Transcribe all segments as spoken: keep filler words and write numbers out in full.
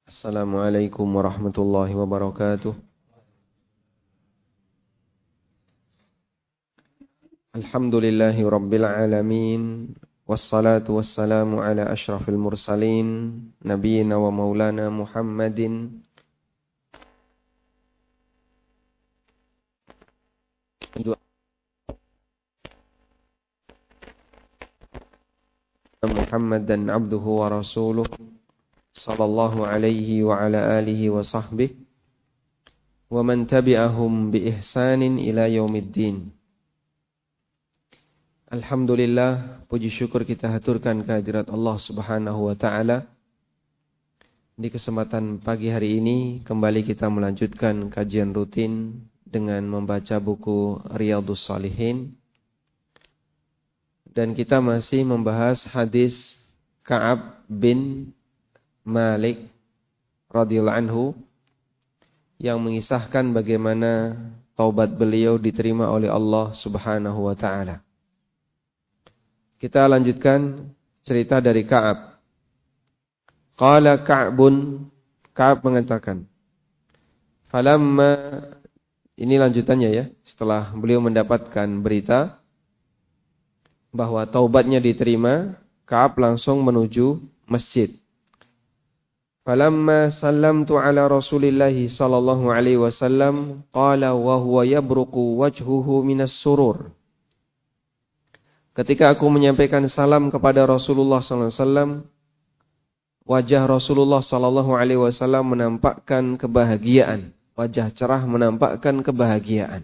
Assalamualaikum warahmatullahi wabarakatuh. Alhamdulillahi rabbil alamin. Wassalatu wassalamu ala ashrafil mursalin. Nabiyyina wa maulana Muhammadin Muhammadan abduhu wa rasuluh sallallahu alaihi wa ala alihi wa sahbihi wa man tabi'ahum bi ihsanin ila yaumiddin. Alhamdulillah, puji syukur kita haturkan kehadirat Allah Subhanahu wa taala. Di kesempatan pagi hari ini kembali kita melanjutkan kajian rutin dengan membaca buku Riyadhus Shalihin. Dan kita masih membahas hadis Ka'ab bin Malik radhiyallahu anhu yang mengisahkan bagaimana taubat beliau diterima oleh Allah Subhanahu wa taala. Kita lanjutkan cerita dari Ka'ab. Qala Ka'bun, Ka'ab mengatakan, falamma, ini lanjutannya ya, setelah beliau mendapatkan berita bahwa taubatnya diterima, Ka'ab langsung menuju masjid. Falamma sallamtu ala Rasulillahi sallallahu alaihi wasallam qala wa huwa yabruqu wajhuhu minas surur. Ketika aku menyampaikan salam kepada Rasulullah sallallahu alaihi wasallam, wajah Rasulullah sallallahu alaihi wasallam menampakkan kebahagiaan, wajah cerah menampakkan kebahagiaan.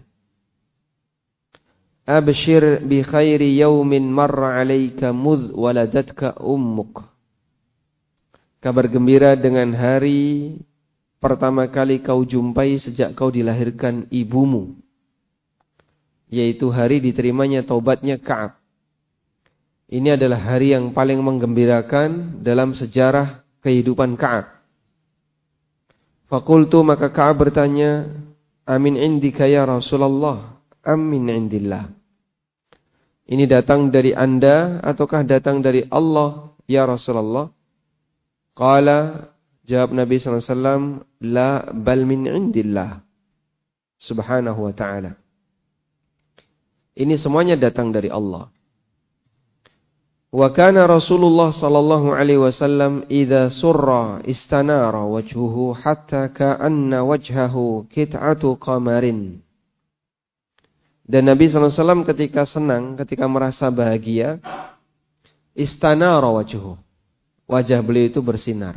Abshir bi khairi yaumin marra alayka mudh waladatka ummuk. Kabar gembira dengan hari pertama kali kau jumpai sejak kau dilahirkan ibumu, yaitu hari diterimanya taubatnya Ka'ab. Ini adalah hari yang paling menggembirakan dalam sejarah kehidupan Ka'ab. Fakultu, maka Ka'ab bertanya, amin indika ya Rasulullah, amin indillah. Ini datang dari Anda ataukah datang dari Allah ya Rasulullah? Qala, jawab Nabi sallallahu alaihi wasallam, la bal min indillah subhanahu wa ta'ala. Ini semuanya datang dari Allah. Wa kana Rasulullah sallallahu alaihi wasallam idza surra istanara wajhuhu hatta ka'anna wajhahu kit'atu qamarin. Dan Nabi sallallahu alaihi wasallam ketika senang, ketika merasa bahagia, istanara wajhuhu, wajah beliau itu bersinar.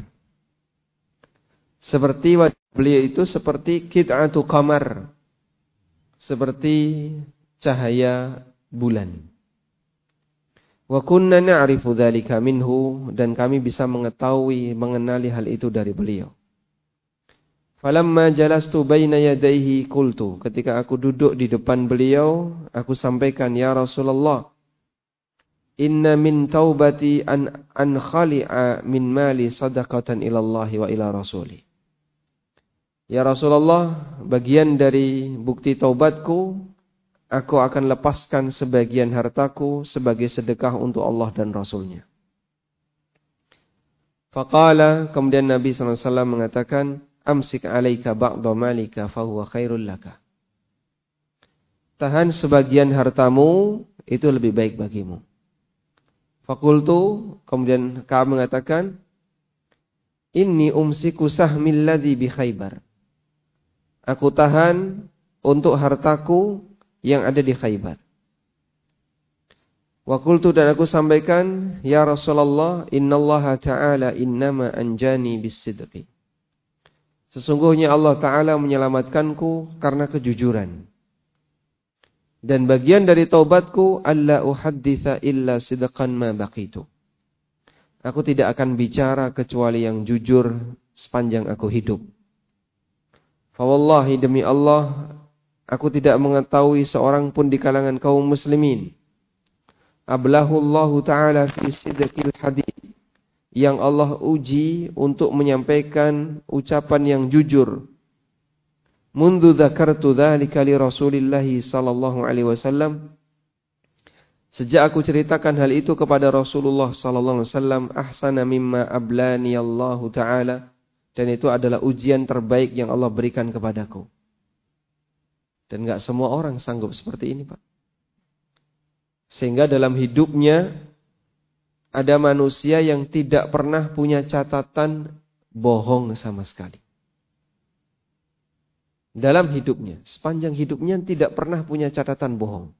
Seperti wajah beliau itu seperti kit'atu qamar, seperti cahaya bulan. Wa kunna na'rifu dzalika minhu, dan kami bisa mengetahui, mengenali hal itu dari beliau. Falamma jalastu baina yadayhi qultu, ketika aku duduk di depan beliau, aku sampaikan, ya Rasulullah, inna min taubati an an khali'a min mali sadaqatan ilallahi wa ila rasuli. Ya Rasulullah, bagian dari bukti taubatku, aku akan lepaskan sebagian hartaku sebagai sedekah untuk Allah dan Rasulnya. Faqala, kemudian Nabi sallallahu alaihi wasallam mengatakan, amsik alaika ba'da malika fahuwa khairul laka. Tahan sebagian hartamu, itu lebih baik bagimu. Fakultu, kemudian Ka'ab mengatakan, inni umsiku sahmil ladzi bi Khaybar. Aku tahan untuk hartaku yang ada di Khaybar. Wa qultu, dan aku sampaikan, ya Rasulullah, innallaha ta'ala innama anjani bis-sidqi. Sesungguhnya Allah Ta'ala menyelamatkanku karena kejujuran. Dan bagian dari taubatku, alla uhadditha illa sidqan ma baqitu. Aku tidak akan bicara kecuali yang jujur sepanjang aku hidup. Fa wallahi, demi Allah, aku tidak mengetahui seorang pun di kalangan kaum muslimin ablahullahu ta'ala fi sidqil hadith, yang Allah uji untuk menyampaikan ucapan yang jujur. Mundu dzakartu dzalika li Rasulillah sallallahu alaihi wasallam, sejak aku ceritakan hal itu kepada Rasulullah sallallahu alaihi wasallam, ahsana mimma ablani Allah taala, Dan itu adalah ujian terbaik yang Allah berikan kepadaku. Dan gak semua orang sanggup seperti ini, Pak. Sehingga dalam hidupnya ada manusia yang tidak pernah punya catatan bohong sama sekali. Dalam hidupnya, sepanjang hidupnya tidak pernah punya catatan bohong.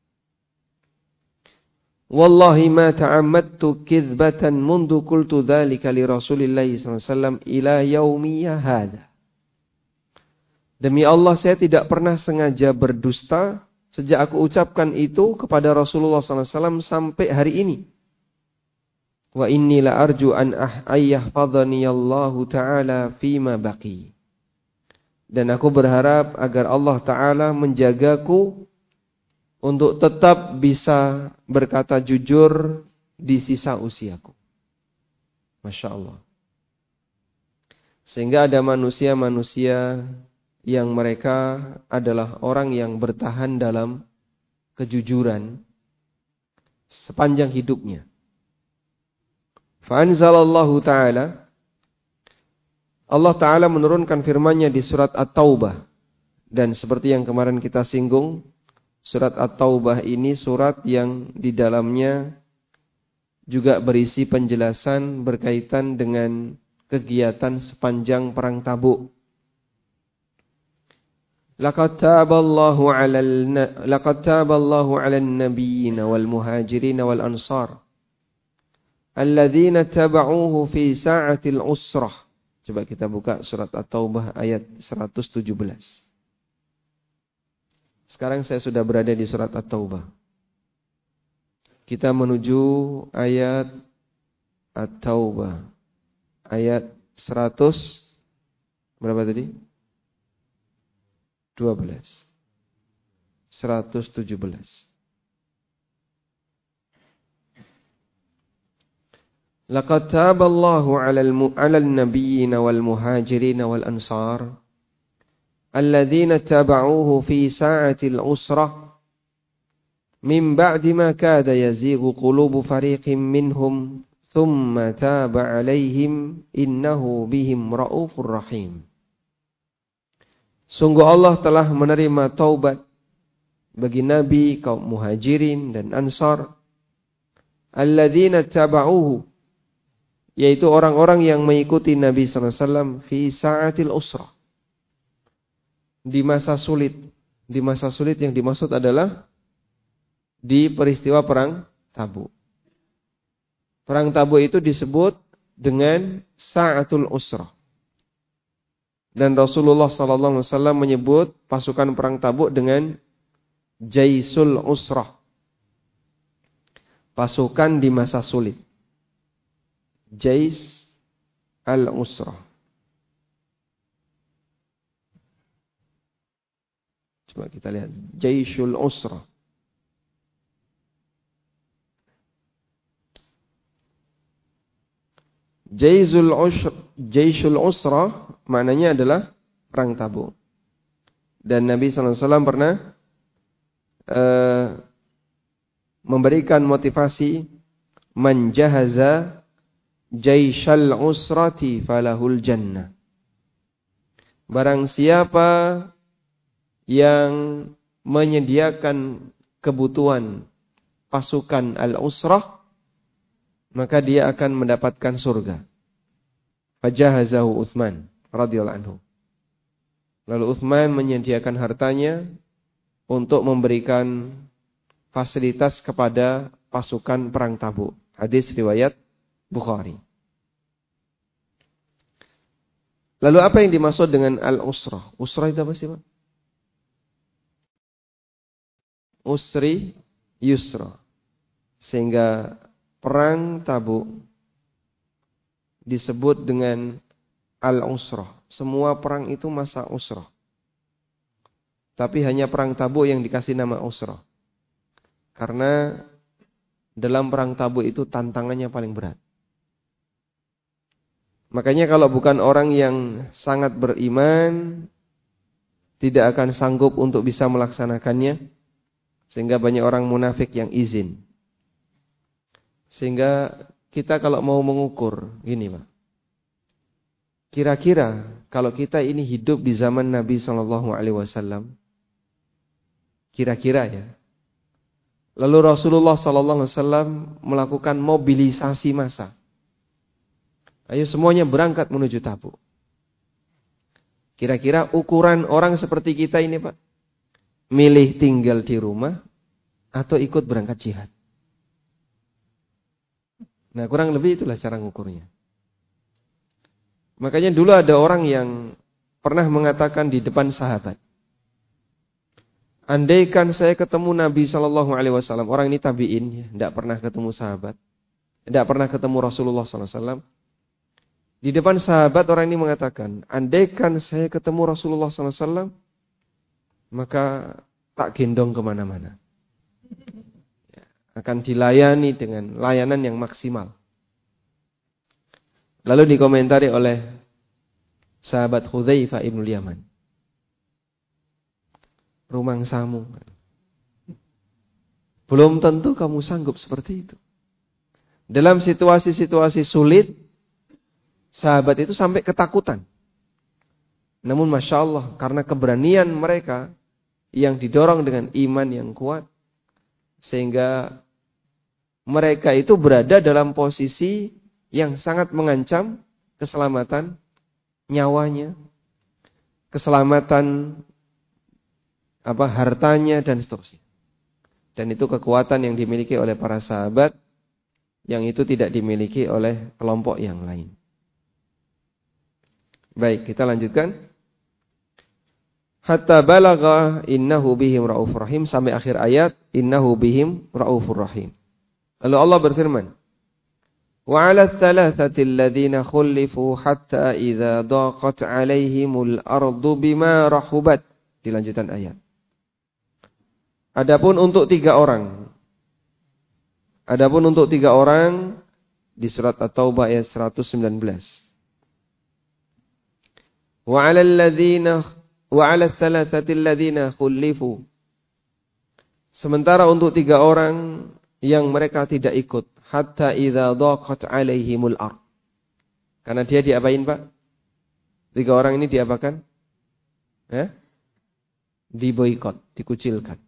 Wallahi ma ta'ammadtu kizbatan mundu qultu dzalika li Rasulillahi sallallahu alaihi wasallam ila yaumiyya hadza. Demi Allah, saya tidak pernah sengaja berdusta sejak aku ucapkan itu kepada Rasulullah sallallahu alaihi wasallam sampai hari ini. Wa inni la arju an ayyahfadhani Allahu ta'ala fima baqi. Dan aku berharap agar Allah Ta'ala menjagaku untuk tetap bisa berkata jujur di sisa usiaku. Masya Allah. Sehingga ada manusia-manusia yang mereka adalah orang yang bertahan dalam kejujuran sepanjang hidupnya. Fa'anzalallahu ta'ala, Allah Ta'ala menurunkan firman-Nya di surat At-Taubah. Dan seperti yang kemarin kita singgung, surat At-Taubah ini surat yang di dalamnya juga berisi penjelasan berkaitan dengan kegiatan sepanjang perang Tabuk. Laqad taballahu 'alal laqad taballahu 'alan nabiyyin wal muhajirin wal ansar alladzina tabauhu fi sa'atil usrah. Coba kita buka surat At-Taubah ayat seratus tujuh belas. Sekarang saya sudah berada di surat At-Taubah. Kita menuju ayat At-Taubah. Ayat seratus berapa tadi? dua belas. seratus tujuh belas. Laqad taballahu 'alal 'alal nabiyyin wal muhajirin wal ansar alladzina tabauhu fi sa'atil usrah min ba'di ma kada yazighu qulubu fariqin minhum thumma taba 'alaihim innahu bihim raufur rahim. Sungguh Allah telah menerima taubat bagi nabi, kaum muhajirin dan ansar alladzina tabauhu, yaitu orang-orang yang mengikuti Nabi sallallahu alaihi wasallam fi sa'atil usrah, di masa sulit. Di masa sulit yang dimaksud adalah di peristiwa perang Tabuk. Perang Tabuk itu disebut dengan sa'atul usrah. Dan Rasulullah sallallahu alaihi wasallam menyebut pasukan perang Tabuk dengan jaisul usrah, pasukan di masa sulit. Jais al-usrah. Coba kita lihat Jaisul usrah. Jaisul usrah, Jaisul usrah maknanya adalah perang Tabuk. Dan Nabi sallallahu alaihi wasallam pernah uh, memberikan motivasi, man jahaza jaishal usrati falahul jannah. Barang siapa yang menyediakan kebutuhan pasukan al-usrah, maka dia akan mendapatkan surga. Fajahazahu Utsman radhiyallahu anhu. Lalu Utsman menyediakan hartanya untuk memberikan fasilitas kepada pasukan perang Tabuk. Hadis riwayat Bukhari. Lalu apa yang dimaksud dengan al-usrah? Usrah itu apa sih, Pak? Usri yusra. Sehingga perang Tabuk disebut dengan al-usrah. Semua perang itu masa usrah. Tapi hanya perang Tabuk yang dikasih nama usrah. Karena dalam perang Tabuk itu tantangannya paling berat. Makanya kalau bukan orang yang sangat beriman, tidak akan sanggup untuk bisa melaksanakannya. Sehingga banyak orang munafik yang izin. Sehingga kita kalau mau mengukur, gini Pak. kira-kira kalau kita ini hidup di zaman Nabi Shallallahu Alaihi Wasallam, kira-kira ya, lalu Rasulullah Shallallahu Alaihi Wasallam melakukan mobilisasi massa, ayo semuanya berangkat menuju Tabuk. Kira-kira ukuran orang seperti kita ini Pak, milih tinggal di rumah atau ikut berangkat jihad? Nah kurang lebih itulah cara ngukurnya. Makanya dulu ada orang yang pernah mengatakan di depan sahabat, andaikan saya ketemu Nabi Shallallahu Alaihi Wasallam, orang ini tabiin, ya, tidak pernah ketemu sahabat, tidak pernah ketemu Rasulullah Shallallahu Alaihi Wasallam. Di depan sahabat orang ini mengatakan, andaikan saya ketemu Rasulullah Shallallahu Alaihi Wasallam, maka tak gendong kemana-mana. Akan dilayani dengan layanan yang maksimal. Lalu dikomentari oleh sahabat Hudzaifah ibn Yaman, rumangsamu, belum tentu kamu sanggup seperti itu. Dalam situasi-situasi sulit, sahabat itu sampai ketakutan. Namun Masya Allah, karena keberanian mereka yang didorong dengan iman yang kuat, sehingga mereka itu berada dalam posisi yang sangat mengancam keselamatan nyawanya, keselamatan apa hartanya dan seterusnya. Dan itu kekuatan yang dimiliki oleh para sahabat yang itu tidak dimiliki oleh kelompok yang lain. Baik, kita lanjutkan. Hatta balagha innahu bihim raufur rahim, sampai akhir ayat innahu bihim raufur rahim. Lalu Allah berfirman, wa 'ala ats-tsalatsati alladziina khulifu hatta idza daqat 'alaihimul ardu bima rahubat. Di lanjutan ayat. Adapun untuk tiga orang. Adapun untuk tiga orang di surat At-Taubah ayat seratus sembilan belas. Wa 'alal ladziina wa 'ala ats-tsalatsati alladziina khulifu. Sementara untuk tiga orang yang mereka tidak ikut, hatta idza daqat 'alaihimul ard. Karena dia diapain, Pak? Tiga orang ini diapakan? Eh? Diboikot, dikucilkan.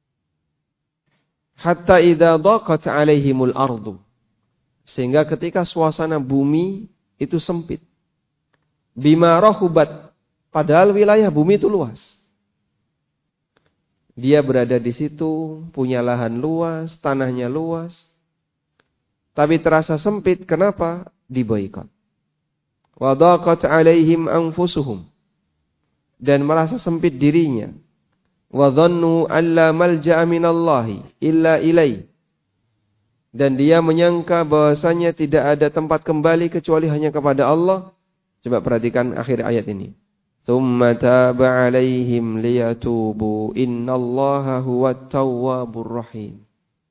Hatta idza daqat 'alaihimul ardu. Sehingga ketika suasana bumi itu sempit. Bima rahubat, padahal wilayah bumi itu luas. Dia berada di situ, punya lahan luas, tanahnya luas. Tapi terasa sempit, kenapa? Diboikot. Wa daqat 'alaihim anfusuhum. Dan merasa sempit dirinya. Wa dhannu alla malja'a minallahi illa ilai. Dan dia menyangka bahwasanya tidak ada tempat kembali kecuali hanya kepada Allah. Coba perhatikan akhir ayat ini. Tsumma taba 'alaihim liyatubu innallaha huwat tawwabur rahim.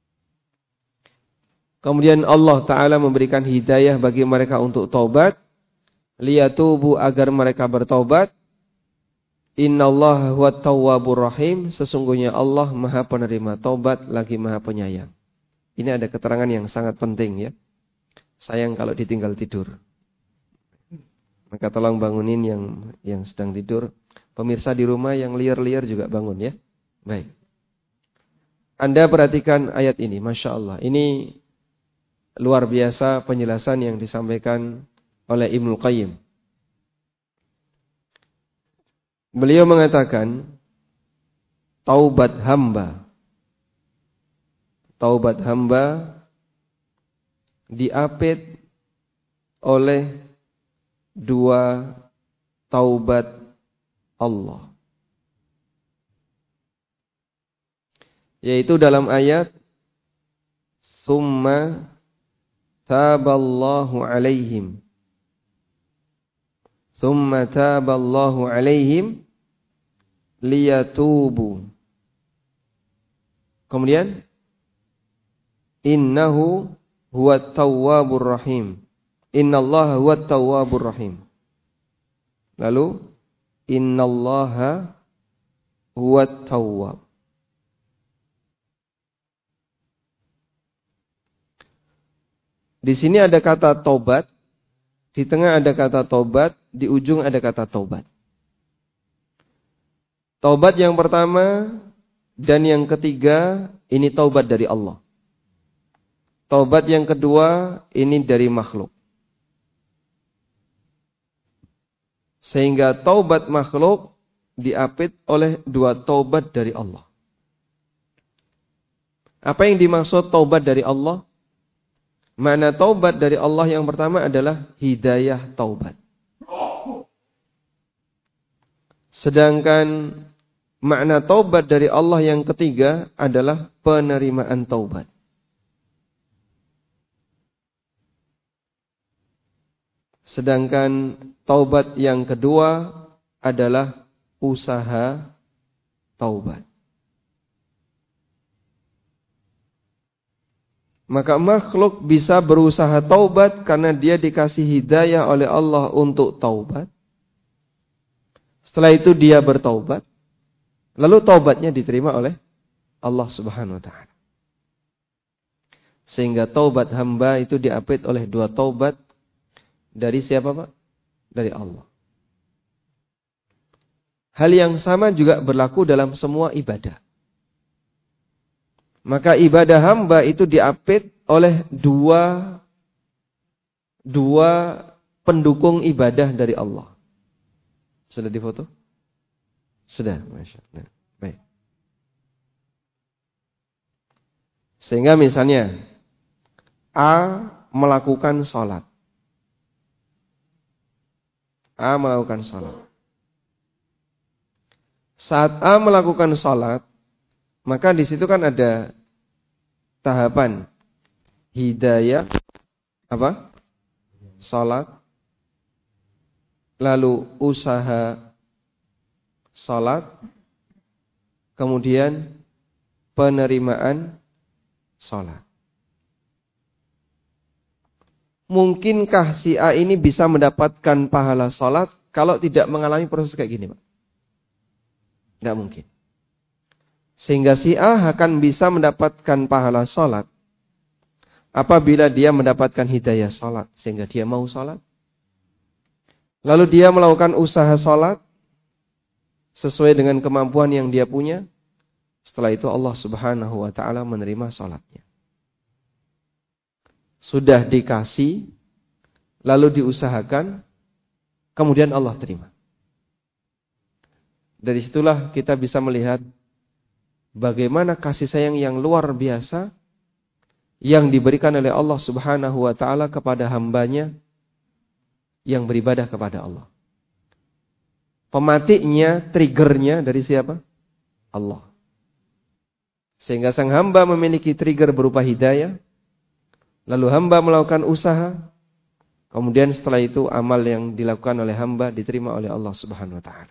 Kemudian Allah Ta'ala memberikan hidayah bagi mereka untuk taubat. Liyatubu, agar mereka bertaubat. Innallaha huwat tawwabur rahim. Sesungguhnya Allah Maha penerima taubat lagi Maha penyayang. Ini ada keterangan yang sangat penting ya. Sayang kalau ditinggal tidur. Maka tolong bangunin yang yang sedang tidur. Pemirsa di rumah yang liar-liar juga bangun ya. Baik. Anda perhatikan ayat ini, Masya Allah. Ini luar biasa penjelasan yang disampaikan oleh Ibnu Qayyim. Beliau mengatakan, taubat hamba. Taubat hamba diapit oleh dua taubat Allah. Yaitu dalam ayat summa taballahu alaihim. Summa taballahu alaihim liyatubu. Kemudian innahu huwat tawwabur rahim. Innallaha huwat tawwabur rahim. Lalu innallaha huwat tawwab. Di sini ada kata tobat di tengah ada kata taubat, di ujung ada kata taubat. Taubat yang pertama dan yang ketiga ini taubat dari Allah. Taubat yang kedua ini dari makhluk. Sehingga taubat makhluk diapit oleh dua taubat dari Allah. Apa yang dimaksud taubat dari Allah? Makna taubat dari Allah yang pertama adalah hidayah taubat. Sedangkan makna taubat dari Allah yang ketiga adalah penerimaan taubat. Sedangkan taubat yang kedua adalah usaha taubat. Maka makhluk bisa berusaha taubat karena dia dikasih hidayah oleh Allah untuk taubat. Setelah itu dia bertaubat. Lalu taubatnya diterima oleh Allah Subhanahu wa taala. Sehingga taubat hamba itu diapit oleh dua taubat dari siapa, Pak? Dari Allah. Hal yang sama juga berlaku dalam semua ibadah. Maka ibadah hamba itu diapit oleh dua dua pendukung ibadah dari Allah. Sudah difoto? Sudah, Masya Allah. Baik. Sehingga misalnya A melakukan sholat. A melakukan sholat. Saat A melakukan sholat, maka di situ kan ada tahapan hidayah, apa? Sholat, lalu usaha sholat, kemudian penerimaan sholat. Mungkinkah si A ini bisa mendapatkan pahala sholat kalau tidak mengalami proses kayak gini, Pak? Tidak mungkin. Sehingga si A akan bisa mendapatkan pahala sholat apabila dia mendapatkan hidayah sholat. Sehingga dia mau sholat. Lalu dia melakukan usaha sholat sesuai dengan kemampuan yang dia punya. Setelah itu Allah Subhanahu wa ta'ala menerima sholatnya. Sudah dikasih, lalu diusahakan, kemudian Allah terima. Dari situlah kita bisa melihat bagaimana kasih sayang yang luar biasa yang diberikan oleh Allah Subhanahu wa ta'ala kepada hambanya yang beribadah kepada Allah. Pematiknya, triggernya dari siapa? Allah. Sehingga sang hamba memiliki trigger berupa hidayah, lalu hamba melakukan usaha, kemudian setelah itu amal yang dilakukan oleh hamba diterima oleh Allah Subhanahu wa ta'ala.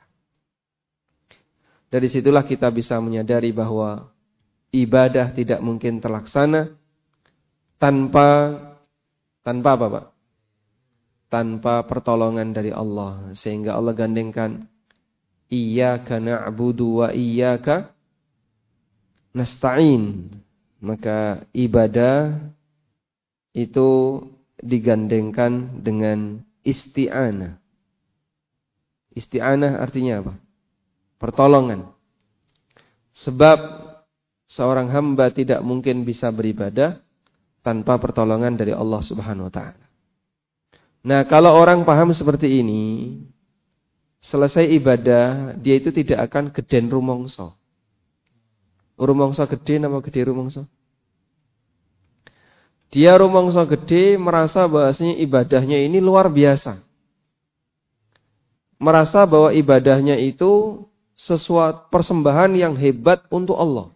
Dari situlah kita bisa menyadari bahwa ibadah tidak mungkin terlaksana tanpa tanpa apa, Pak? Tanpa pertolongan dari Allah. Sehingga Allah gandengkan iyyaka na'budu wa iyyaka nasta'in. Maka ibadah itu digandengkan dengan isti'anah. Isti'anah artinya apa? Pertolongan. Sebab seorang hamba tidak mungkin bisa beribadah tanpa pertolongan dari Allah Subhanahu wa ta'ala. Nah, kalau orang paham seperti ini, selesai ibadah, dia itu tidak akan geden rumongso. Rumongso gede nama gede rumongso? Dia rumongso gede merasa bahwasanya ibadahnya ini luar biasa. Merasa bahwa ibadahnya itu sesuatu persembahan yang hebat untuk Allah.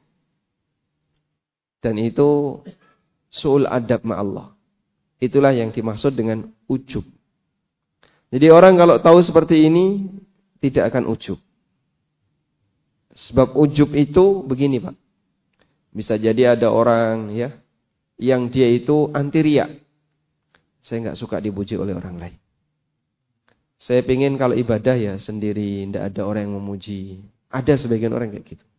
Dan itu su'ul adab ma'allah. Itulah yang dimaksud dengan ujub. Jadi orang kalau tahu seperti ini tidak akan ujub. Sebab ujub itu begini, Pak. Bisa jadi ada orang ya yang dia itu anti riya. Saya enggak suka dipuji oleh orang lain. Saya pengen kalau ibadah ya sendiri, tidak ada orang yang memuji. Ada sebagian orang kayak gitu.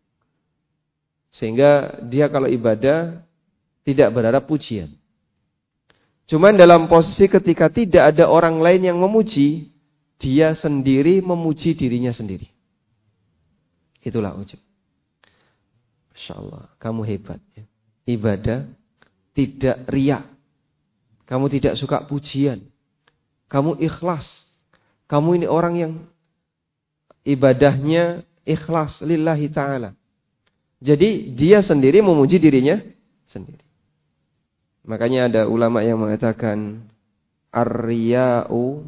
Sehingga dia kalau ibadah tidak berharap pujian. Cuman dalam posisi ketika tidak ada orang lain yang memuji, dia sendiri memuji dirinya sendiri. Itulah ujub. Masya Allah, kamu hebat ya. Ibadah tidak riya. Kamu tidak suka pujian. Kamu ikhlas. Kamu ini orang yang ibadahnya ikhlas lillahi ta'ala. Jadi dia sendiri memuji dirinya sendiri. Makanya ada ulama yang mengatakan ar-riya'u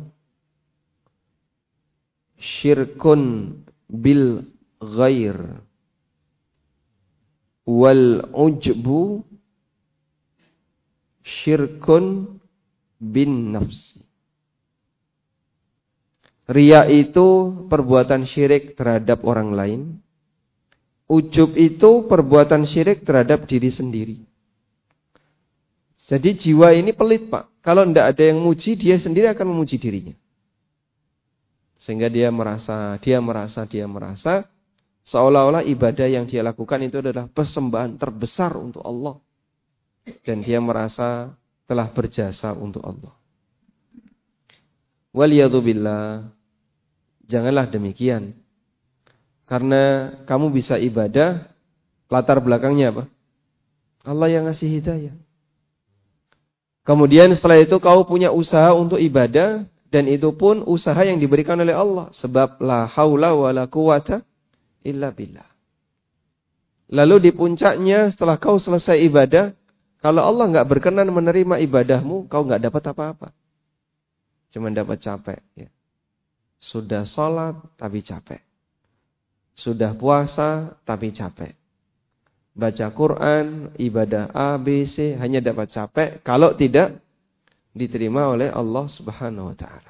syirkun bil ghair wal ujbu syirkun bin nafsi. Riya itu perbuatan syirik terhadap orang lain. Ujub itu perbuatan syirik terhadap diri sendiri. Jadi jiwa ini pelit, Pak. Kalau tidak ada yang muji, dia sendiri akan memuji dirinya. Sehingga dia merasa, dia merasa, dia merasa seolah-olah ibadah yang dia lakukan itu adalah persembahan terbesar untuk Allah. Dan dia merasa telah berjasa untuk Allah. Waliyadzubillah. Janganlah demikian. Karena kamu bisa ibadah, latar belakangnya apa? Allah yang ngasih hidayah. Kemudian setelah itu kau punya usaha untuk ibadah, dan itu pun usaha yang diberikan oleh Allah. Sebab la haula wa la quwata illa billah. Lalu di puncaknya setelah kau selesai ibadah, kalau Allah enggak berkenan menerima ibadahmu, kau enggak dapat apa-apa. Cuma dapat capek. Ya. Sudah sholat tapi capek. Sudah puasa tapi capek. Baca Quran, ibadah A, B, C hanya dapat capek kalau tidak diterima oleh Allah Subhanahu wa taala.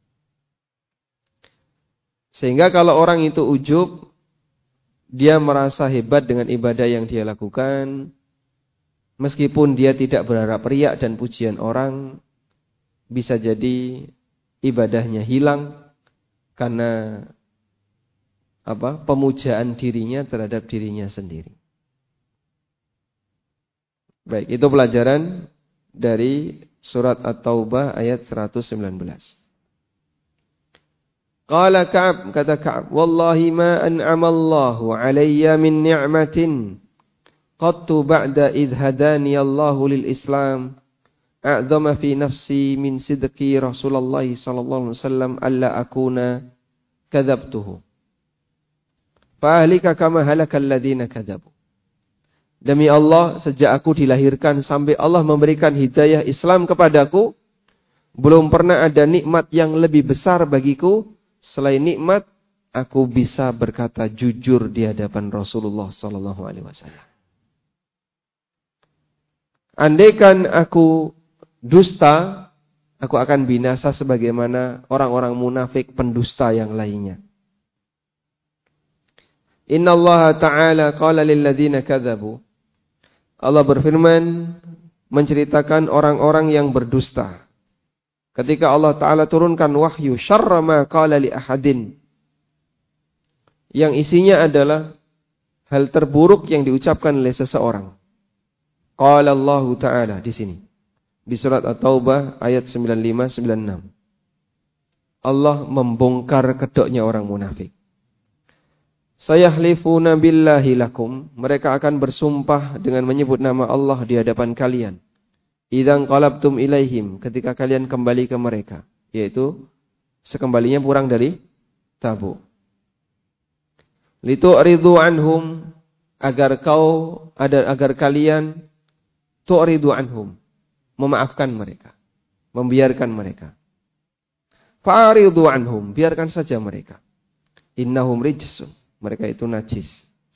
Sehingga kalau orang itu ujub, dia merasa hebat dengan ibadah yang dia lakukan, meskipun dia tidak berharap riya dan pujian orang, bisa jadi ibadahnya hilang karena apa? Pemujaan dirinya terhadap dirinya sendiri. Baik, itu pelajaran dari surat At-Taubah ayat seratus sembilan belas. Qala Ka'ab, kata Ka'ab, wallahi ma an'ama Allahu alayya min ni'matin qattu ba'da idh hadani Allahu lil Islam a'zama fi nafsi min sidqi Rasulullah sallallahu alaihi wasallam alla akuna kadzabtuhu fa ahlika kama halakal ladzina kadzabu. Demi Allah, sejak aku dilahirkan sampai Allah memberikan hidayah Islam kepadaku, belum pernah ada nikmat yang lebih besar bagiku selain nikmat aku bisa berkata jujur di hadapan Rasulullah sallallahu alaihi wasallam. Andaikan aku dusta, aku akan binasa sebagaimana orang-orang munafik pendusta yang lainnya. Inna Allah Ta'ala qala lil ladzina kadzabu. Allah berfirman menceritakan orang-orang yang berdusta. Ketika Allah Ta'ala turunkan wahyu syarra ma qala li ahadin, yang isinya adalah hal terburuk yang diucapkan oleh seseorang. Qala Allah Ta'ala di sini. Di surat At-Taubah ayat sembilan puluh lima sembilan puluh enam. Allah membongkar kedoknya orang munafik. Sayahlifuna billahi lakum. Mereka akan bersumpah dengan menyebut nama Allah di hadapan kalian. Idzan qalabtum ilaihim. Ketika kalian kembali ke mereka. Yaitu sekembalinya pulang dari Tabuk. Litu'ridu anhum. Agar kau, agar kalian tu'ridu anhum. Memaafkan mereka. Membiarkan mereka. Fa'aridu anhum. Biarkan saja mereka. Innahum rijsun. Mereka itu najis.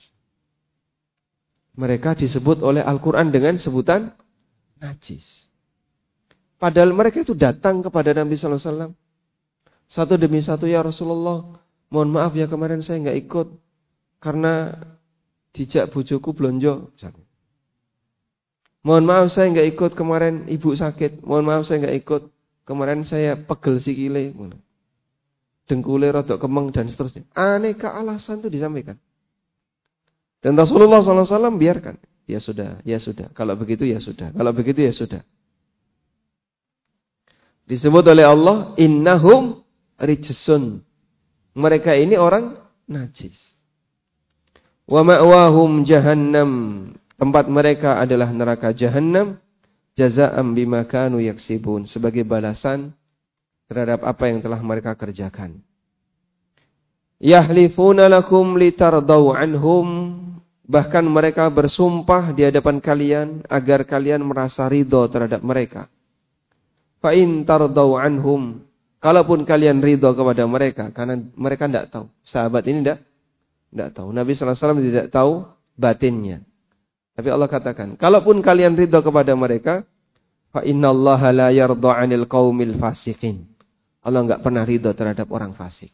Mereka disebut oleh Al-Quran dengan sebutan najis. Padahal mereka itu datang kepada Nabi sallallahu alaihi wasallam. Satu demi satu, ya Rasulullah, mohon maaf ya kemarin saya enggak ikut. Karena dijak bojoku blonjo. Mohon maaf saya enggak ikut kemarin ibu sakit. Mohon maaf saya enggak ikut. Kemarin saya pegel sikile. Dengkulnya rodok kemeng dan seterusnya. Aneka alasan itu disampaikan. Dan Rasulullah sallallahu alaihi wasallam biarkan. Ya sudah, ya sudah. Kalau begitu ya sudah. Kalau begitu ya sudah. Disebut oleh Allah, innahum rijsun. Mereka ini orang najis. Wa ma'wahum jahannam. Tempat mereka adalah neraka jahannam. Jazaa'an bima kanu yaksibun. Sebagai balasan terhadap apa yang telah mereka kerjakan. Yahlifuna lakum litardau anhum. Bahkan mereka bersumpah di hadapan kalian agar kalian merasa ridho terhadap mereka. Fa in tardau anhum, kalaupun kalian ridho kepada mereka, karena mereka tidak tahu. Sahabat ini tidak tidak tahu. Nabi sallallahu alaihi wasallam tidak tahu batinnya. Tapi Allah katakan, kalaupun kalian ridho kepada mereka, fa innallaha la yardha 'anil qaumil fasiqin. Allah enggak pernah ridho terhadap orang fasik.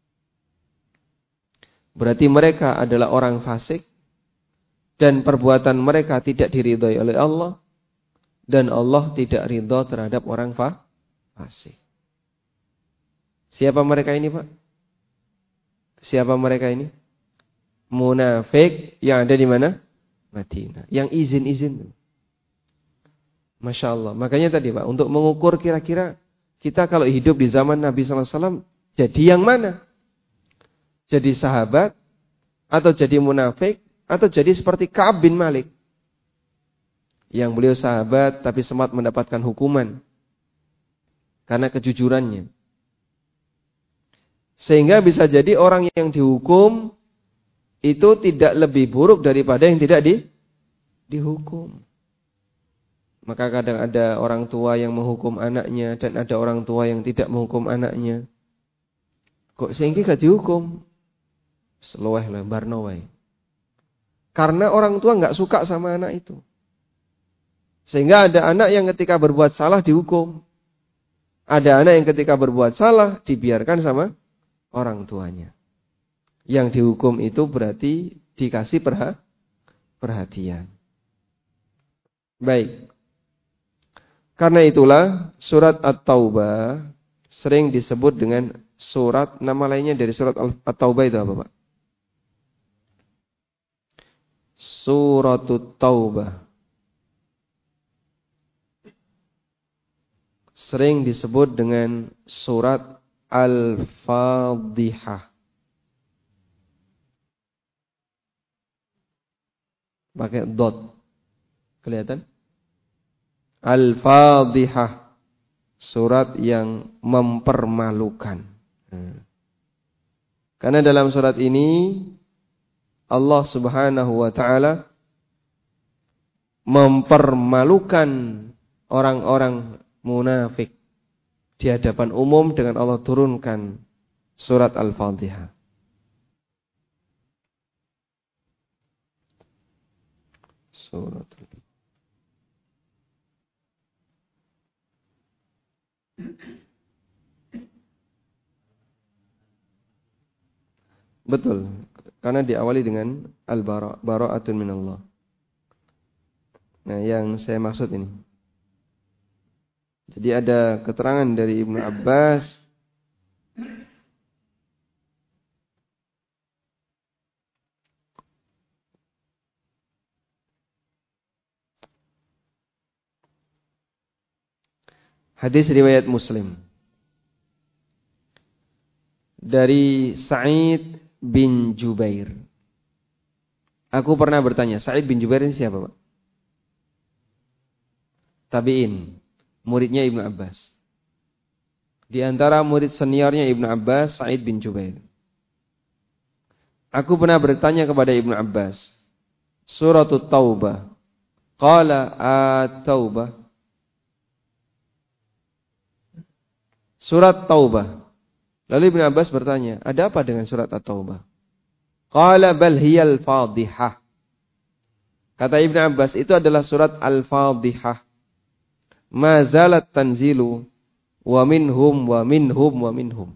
Berarti mereka adalah orang fasik dan perbuatan mereka tidak diridhoi oleh Allah. Dan Allah tidak ridho terhadap orang fasik. Siapa mereka ini, Pak? Siapa mereka ini? Munafik yang ada di mana? Madinah. Yang izin-izin. Masya Allah. Makanya tadi, Pak, untuk mengukur kira-kira kita kalau hidup di zaman Nabi sallallahu alaihi wasallam, jadi yang mana? Jadi sahabat, atau jadi munafik, atau jadi seperti Ka'ab bin Malik. Yang beliau sahabat tapi sempat mendapatkan hukuman karena kejujurannya. Sehingga bisa jadi orang yang dihukum itu tidak lebih buruk daripada yang tidak di, dihukum. Maka kadang ada orang tua yang menghukum anaknya dan ada orang tua yang tidak menghukum anaknya. Kok sehingga gak dihukum? Seloweh lembar nawai. Karena orang tua gak suka sama anak itu. Sehingga ada anak yang ketika berbuat salah dihukum. Ada anak yang ketika berbuat salah dibiarkan sama orang tuanya. Yang dihukum itu berarti dikasih perha- perhatian. Baik. Karena itulah surat At-Taubah sering disebut dengan surat, nama lainnya dari surat At-Taubah itu apa, Pak? Suratut Taubah. Sering disebut dengan surat Al-Fadhihah. Pakai dot. Kelihatan? Al-Fadhihah. Surat yang mempermalukan. Karena dalam surat ini Allah Subhanahu wa taala mempermalukan orang-orang munafik di hadapan umum dengan Allah turunkan surat Al-Fadhihah. Surat Betul, karena diawali dengan al-bara, bara'atun minallah. Nah, yang saya maksud ini. Jadi ada keterangan dari Ibnu Abbas hadis riwayat Muslim dari Sa'id bin Jubair. Aku pernah bertanya, Sa'id bin Jubair ini siapa, Pak? Tabi'in. Muridnya Ibnu Abbas. Di antara murid seniornya Ibnu Abbas, Sa'id bin Jubair. Aku pernah bertanya kepada Ibnu Abbas, Suratut Taubah. Qala at-Taubah. Surat Taubah. Lalu Ibnu Abbas bertanya, ada apa dengan surat At-Taubah? Qala bal hiyal Fadhihah. Kata Ibnu Abbas, itu adalah surat Al-Fadhihah. Ma zalat tanzilu wa minhum wa minhum wa minhum.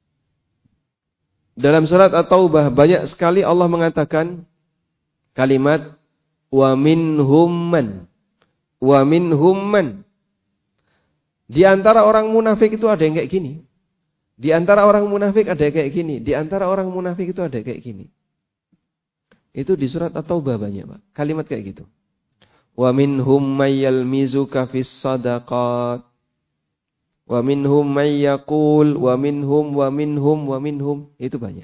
Dalam surat At-Taubah banyak sekali Allah mengatakan kalimat wa minhum man wa minhum man. Di antara orang munafik itu ada yang kayak gini. Di antara orang munafik ada yang kayak gini. Di antara orang munafik itu ada yang kayak gini. Itu di surat At-Taubah banyak, Pak. Kalimat kayak gitu. Wa minhum may yalmizuka fis sadaqat Wa minhum may yaqul wa minhum wa minhum wa minhum. Itu banyak.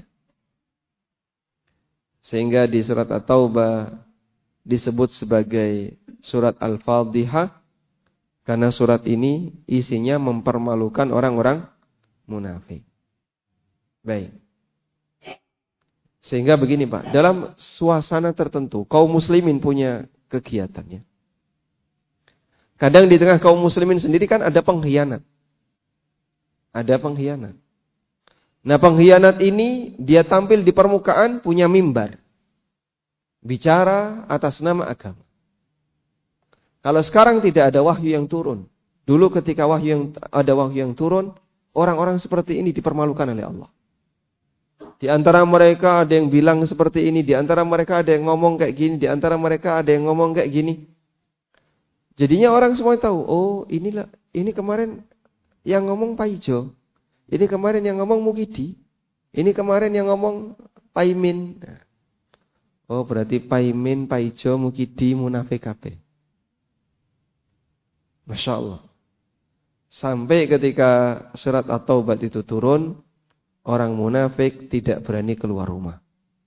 Sehingga di surat At-Taubah disebut sebagai surat Al-Fadhihah karena surat ini isinya mempermalukan orang-orang munafik. Baik. Sehingga begini Pak, dalam suasana tertentu kaum muslimin punya kegiatannya. Kadang di tengah kaum muslimin sendiri kan ada pengkhianat. Ada pengkhianat. Nah, pengkhianat ini dia tampil di permukaan punya mimbar. Bicara atas nama agama. Kalau sekarang tidak ada wahyu yang turun. Dulu ketika wahyu yang ada wahyu yang turun, orang-orang seperti ini dipermalukan oleh Allah. Di antara mereka ada yang bilang seperti ini, di antara mereka ada yang ngomong kayak gini, di antara mereka ada yang ngomong kayak gini. Jadinya orang semua tahu, oh inilah, ini kemarin yang ngomong Pak Ijo, ini kemarin yang ngomong Mukidi, ini kemarin yang ngomong Paimin. Oh berarti Paimin, Pak Ijo, Mukidi, munafik kabeh. Masya Allah. Sampai ketika surat At-Taubah itu turun, orang munafik tidak berani keluar rumah.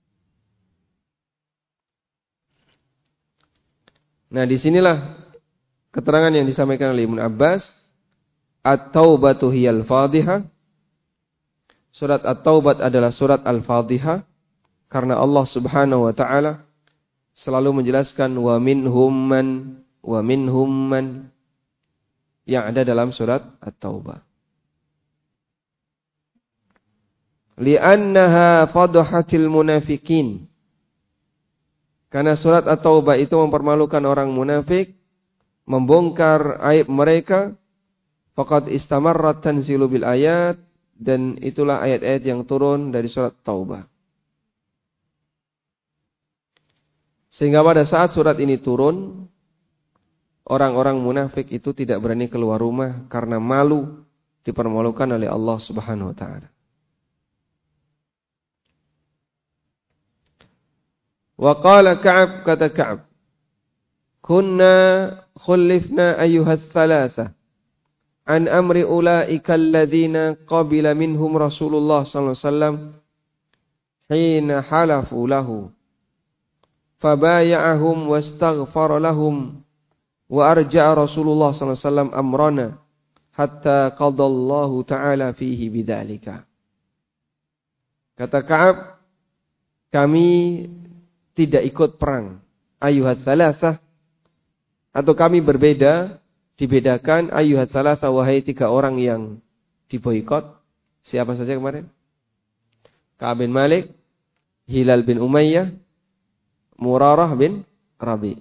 Nah disinilah keterangan yang disampaikan oleh Ibnu Abbas. At-Taubatu hiyal Fadhihah. Surat At-Taubah adalah surat Al-Fadhihah. Karena Allah subhanahu wa ta'ala selalu menjelaskan wa minhum man, wa minhum man yang ada dalam surat At-Taubah. Li'annaha fadhahatil munafikin. Karena surat At-Taubah itu mempermalukan orang munafik, membongkar aib mereka. Faqad istamarrat tanzilu bil ayat, dan itulah ayat-ayat yang turun dari surat Taubah. Sehingga pada saat surat ini turun, orang-orang munafik itu tidak berani keluar rumah karena malu dipermalukan oleh Allah Subhanahu wa taala. Wa qala Ka'ab, kata Ka'ab, kunna khullifna ayyuhas thalatha an amri ulaika alladhina qabila minhum Rasulullah sallallahu alaihi wasallam hina halafu lahu fabaya'ahum wastaghfara lahum wa arja'a Rasulullah sallallahu alaihi wasallam amrana hatta qadallahu ta'ala fihi bidzalika. Kata Ka'ab, kami tidak ikut perang ayyuhat thalathah, atau kami berbeda, dibedakan ayyuhat thalathah, wahai tiga orang yang diboikot. Siapa saja kemarin? Ka'ab bin Malik, Hilal bin Umayyah, Murarah bin Rabi.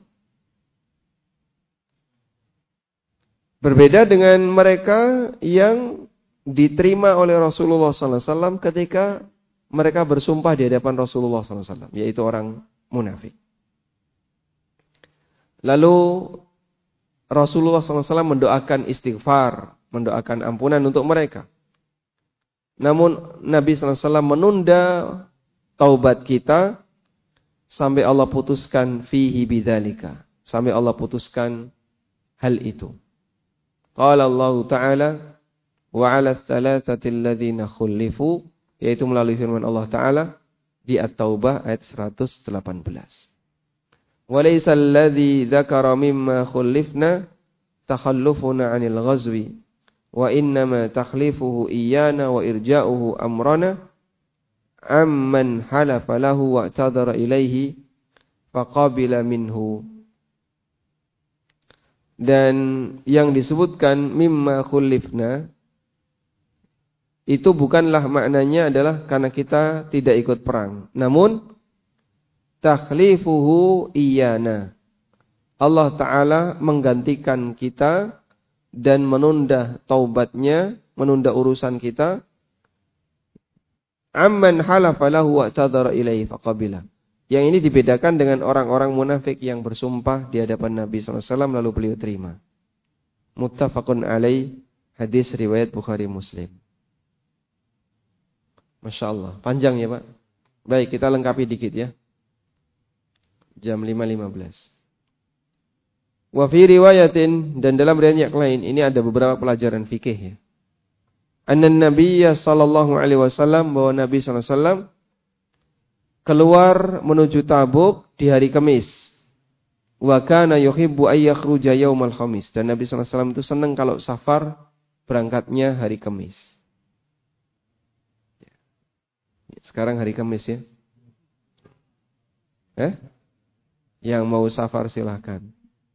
Berbeda dengan mereka yang diterima oleh Rasulullah sallallahu alaihi wasallam ketika mereka bersumpah di hadapan Rasulullah sallallahu alaihi wasallam, yaitu orang munafik. Lalu Rasulullah sallallahu alaihi wasallam mendoakan istighfar, mendoakan ampunan untuk mereka. Namun Nabi sallallahu alaihi wasallam menunda taubat kita sampai Allah putuskan fihi bidzalika, sampai Allah putuskan hal itu. Qala Allah Ta'ala wa 'ala ats-tsalatsati alladziina khulifu, yaitu melalui firman Allah Ta'ala di At-Taubah ayat seratus delapan belas. Walaysa alladzi dzakara mimma khullifna takhallufuna 'anil ghazwi wa innama takhlifuhu iyyana wa irja'uhu amrana amman halafa lahu wa i'tadara ilaihi faqabila minhu. Dan yang disebutkan mimma khullifna itu bukanlah maknanya adalah karena kita tidak ikut perang, namun takhlifuhu iyana, Allah Ta'ala menggantikan kita dan menunda taubatnya, menunda urusan kita. Amman halafa lahu wa i'tadara ilaihi faqabila. Yang ini dibedakan dengan orang-orang munafik yang bersumpah di hadapan Nabi sallallahu alaihi wasallam lalu beliau terima. Muttafaqun alaih, hadis riwayat Bukhari Muslim. Masya Allah, panjang ya Pak. Baik, kita lengkapi dikit ya. Jam lima lima belas. Wa fi riwayatin, dan dalam riwayat yang lain ini ada beberapa pelajaran fikih ya. anna Nabiyya sallallahu alaihi wasallam, bahwa Nabi sallallahu alaihi wasallam keluar menuju Tabuk di hari Kamis. Wa kana yuhibbu ay yakhruja yaumal khamis. Dan Nabi sallallahu alaihi wasallam itu senang kalau safar berangkatnya hari Kamis. Sekarang hari Kamis ya. Eh? Yang mau safar silakan.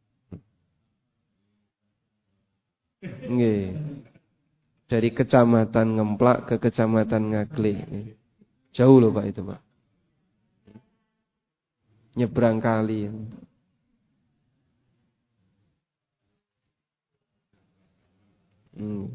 Nggih. Dari kecamatan Ngemplak ke kecamatan Ngaglik. Jauh loh Pak itu Pak. Nyebrang kali. Hmm.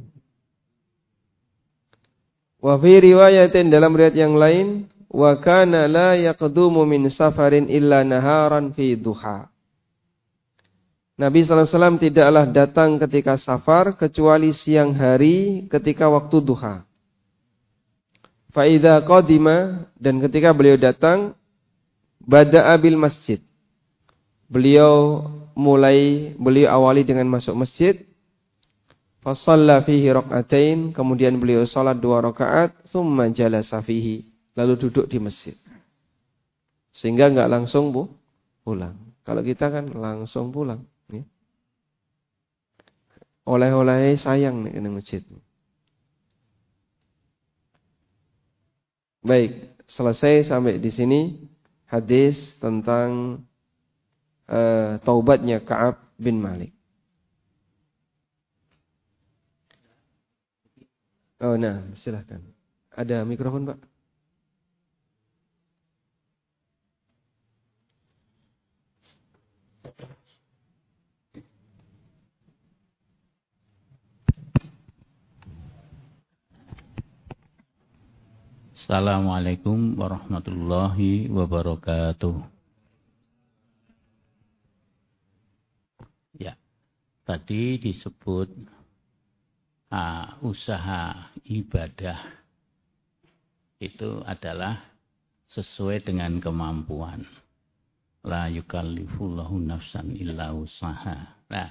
Wa fi riwayatin, dalam riwayat yang lain, wa kana la yaqdumu min safarin illa naharan fi duha. Nabi sallallahu alaihi wasallam tidaklah datang ketika safar kecuali siang hari ketika waktu duha. Fa idza qadima, dan ketika beliau datang, bada'a bil masjid. Beliau mulai beliau awali dengan masuk masjid. Fa shalla fihi rak'atain, kemudian beliau salat dua rakaat, tsumma jalasa fihi, lalu duduk di masjid. Sehingga enggak langsung bu, pulang. Kalau kita kan langsung pulang, ya. Oleh-oleh sayang nih di masjid. Baik, selesai sampai di sini hadis tentang uh, taubatnya Ka'ab bin Malik. Oh, nah, silahkan. Ada mikrofon, Pak? Assalamualaikum warahmatullahi wabarakatuh. Ya, tadi disebut ah, usaha ibadah itu adalah sesuai dengan kemampuan. La yukallifullahu nafsan illa usaha. Nah,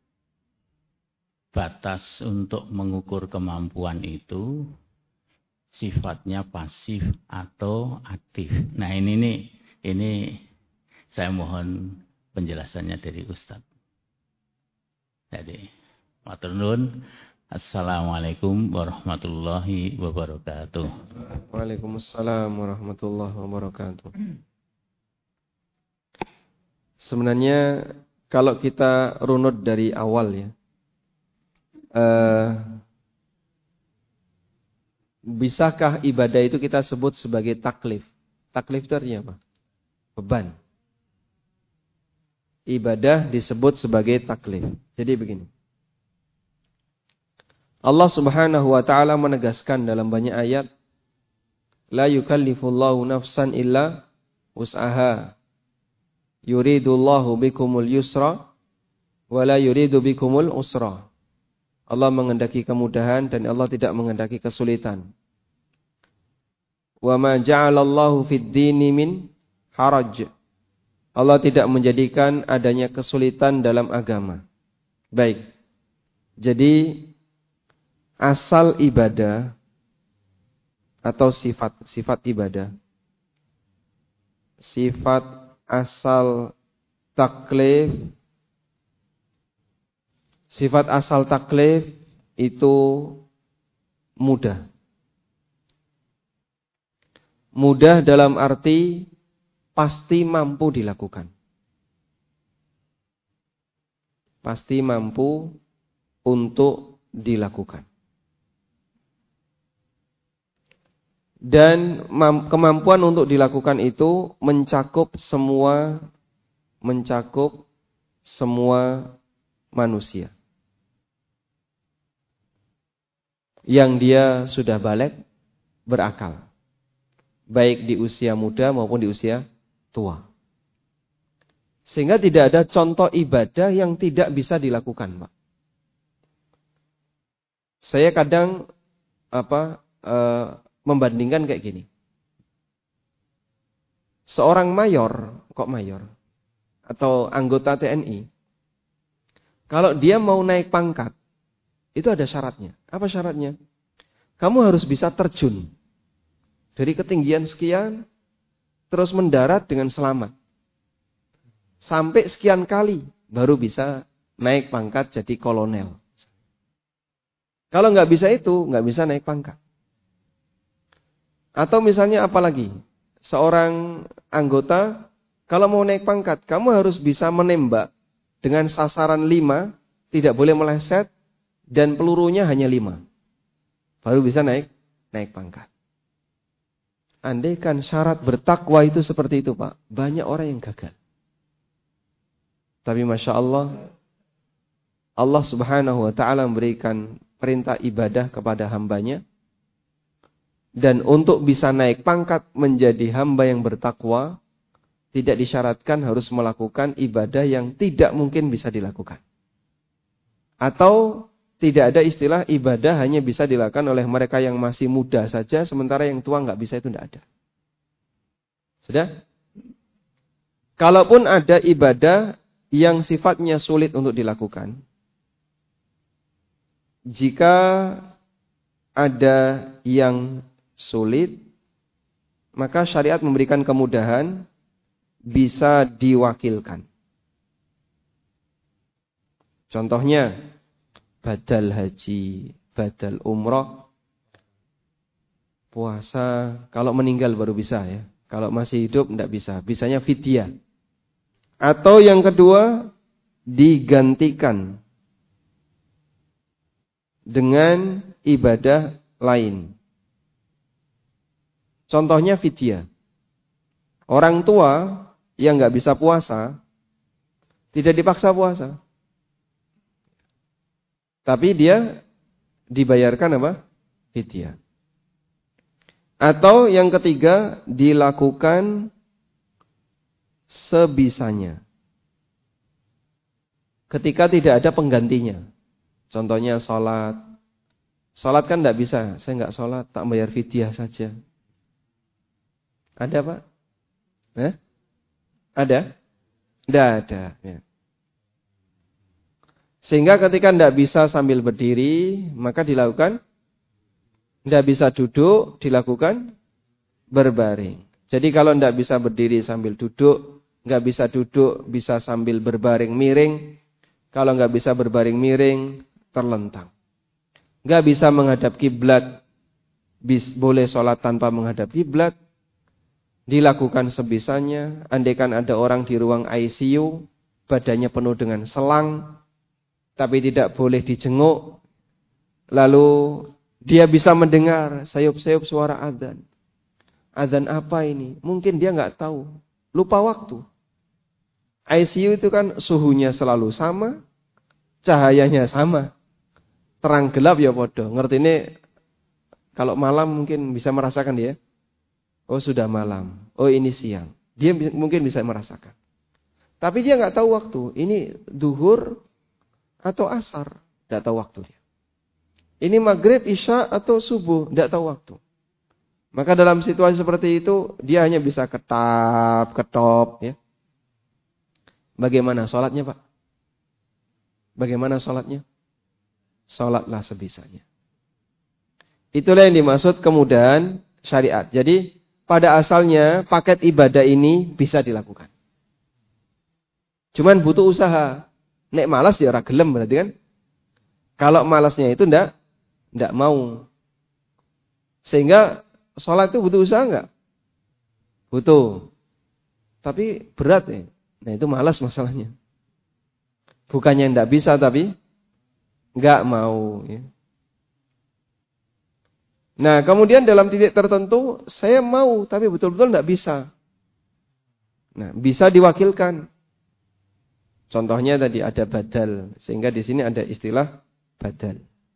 batas untuk mengukur kemampuan itu sifatnya pasif atau aktif. Nah ini nih, ini saya mohon penjelasannya dari Ustadz. Jadi, matur nuwun. Assalamualaikum warahmatullahi wabarakatuh. Waalaikumsalam warahmatullahi wabarakatuh. Sebenarnya kalau kita runut dari awal ya, uh, bisakah ibadah itu kita sebut sebagai taklif? Taklif itu artinya apa? Beban. Ibadah disebut sebagai taklif. Jadi begini. Allah Subhanahu wa taala menegaskan dalam banyak ayat, la yukallifullahu nafsan illa wus'aha. Yuridullahu bikumul yusra wa la yuridu bikumul usra. Allah menghendaki kemudahan dan Allah tidak menghendaki kesulitan. Wa ma ja'alallahu fid dini min haraj. Allah tidak menjadikan adanya kesulitan dalam agama. Baik. Jadi asal ibadah atau sifat sifat ibadah, sifat asal taklif, sifat asal taklif itu mudah. Mudah dalam arti pasti mampu dilakukan. Pasti mampu untuk dilakukan. Dan kemampuan untuk dilakukan itu mencakup semua mencakup semua manusia. Yang dia sudah balik berakal. Baik di usia muda maupun di usia tua. Sehingga tidak ada contoh ibadah yang tidak bisa dilakukan, Pak. Saya kadang apa uh, membandingkan kayak gini. Seorang mayor, kok mayor? Atau anggota T N I. Kalau dia mau naik pangkat, itu ada syaratnya. Apa syaratnya? kamu harus bisa terjun dari ketinggian sekian, terus mendarat dengan selamat. Sampai sekian kali, baru bisa naik pangkat jadi kolonel. Kalau nggak bisa itu, nggak bisa naik pangkat. Atau misalnya apalagi, seorang anggota, kalau mau naik pangkat, kamu harus bisa menembak dengan sasaran lima, tidak boleh meleset, dan pelurunya hanya lima. Baru bisa naik naik pangkat. Andaikan syarat bertakwa itu seperti itu, Pak, banyak orang yang gagal. Tapi Masya Allah, Allah subhanahu wa ta'ala memberikan perintah ibadah kepada hambanya. Dan untuk bisa naik pangkat menjadi hamba yang bertakwa, tidak disyaratkan harus melakukan ibadah yang tidak mungkin bisa dilakukan. Atau tidak ada istilah ibadah hanya bisa dilakukan oleh mereka yang masih muda saja, sementara yang tua nggak bisa, itu tidak ada. Sudah? Kalaupun ada ibadah yang sifatnya sulit untuk dilakukan, jika ada yang sulit, maka syariat memberikan kemudahan, bisa diwakilkan. Contohnya, badal haji, badal umroh, puasa, kalau meninggal baru bisa ya. Kalau masih hidup tidak bisa, bisanya fidyah. Atau yang kedua, digantikan dengan ibadah lain. Contohnya fidyah. Orang tua yang nggak bisa puasa, tidak dipaksa puasa. Tapi dia dibayarkan apa? Fidyah. Atau yang ketiga, dilakukan sebisanya. Ketika tidak ada penggantinya. Contohnya sholat. Sholat kan tidak bisa. Saya nggak sholat, tak bayar fidyah saja. Ada Pak? Eh? Ada? Tidak ada. Ya. Sehingga ketika tidak bisa sambil berdiri, maka dilakukan. Tidak bisa duduk, dilakukan berbaring. Jadi kalau tidak bisa berdiri sambil duduk, nggak bisa duduk, bisa sambil berbaring miring. Kalau nggak bisa berbaring miring, terlentang. Nggak bisa menghadap kiblat, boleh sholat tanpa menghadap kiblat. Dilakukan sebisanya. Andaikan ada orang di ruang I C U, badannya penuh dengan selang, tapi tidak boleh dijenguk. Lalu dia bisa mendengar sayup-sayup suara adzan. Adzan apa ini? Mungkin dia nggak tahu. Lupa waktu. I C U itu kan suhunya selalu sama, cahayanya sama. Terang gelap ya podo. Ngerti ini kalau malam mungkin bisa merasakan dia. Oh sudah malam. Oh ini siang. Dia mungkin bisa merasakan. Tapi dia nggak tahu waktu. Ini duhur atau asar. Nggak tahu waktu dia. Ini maghrib, isya atau subuh. Nggak tahu waktu. Maka dalam situasi seperti itu, dia hanya bisa ketap, ketop. Ya. Bagaimana sholatnya Pak? Bagaimana sholatnya? Sholatlah sebisanya. Itulah yang dimaksud kemudahan syariat. Jadi pada asalnya paket ibadah ini bisa dilakukan. Cuman butuh usaha. Nek malas ya ora gelem berarti kan. Kalau malasnya itu ndak, ndak mau. Sehingga sholat itu butuh usaha enggak? Butuh. Tapi berat ya. Nah itu malas masalahnya. Bukannya enggak bisa tapi enggak mau. Ya. Nah kemudian dalam titik tertentu saya mau tapi betul-betul enggak bisa. Nah bisa diwakilkan. Contohnya tadi ada badal. Sehingga di sini ada istilah badal.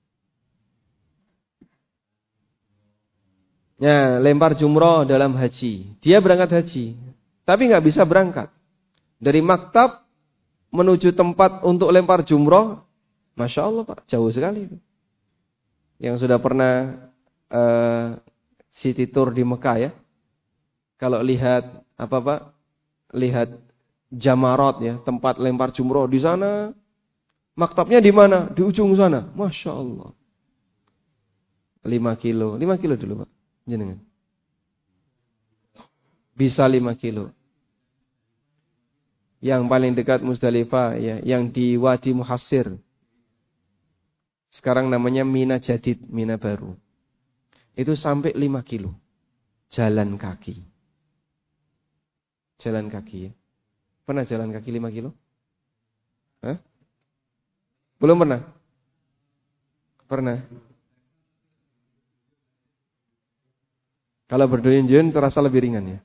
Ya, lempar jumroh dalam haji. Dia berangkat haji, tapi nggak bisa berangkat. Dari maktab menuju tempat untuk lempar jumroh, Masya Allah Pak, jauh sekali. Yang sudah pernah uh, city tour di Mekah ya. Kalau lihat apa Pak, lihat Jamarot ya, tempat lempar jumroh di sana. Maktabnya di mana? Di ujung sana. Masya Allah. lima kilo. lima kilo dulu Pak. Jenengan. Bisa lima kilo. Yang paling dekat Musdalifah ya, yang di Wadi Muhassir. Sekarang namanya Mina Jadid, Mina baru. Itu sampai lima kilo. Jalan kaki. Jalan kaki ya. Pernah jalan kaki lima kilo? Hah? Belum pernah? Pernah. Kalau berduyun-duyun terasa lebih ringan ya.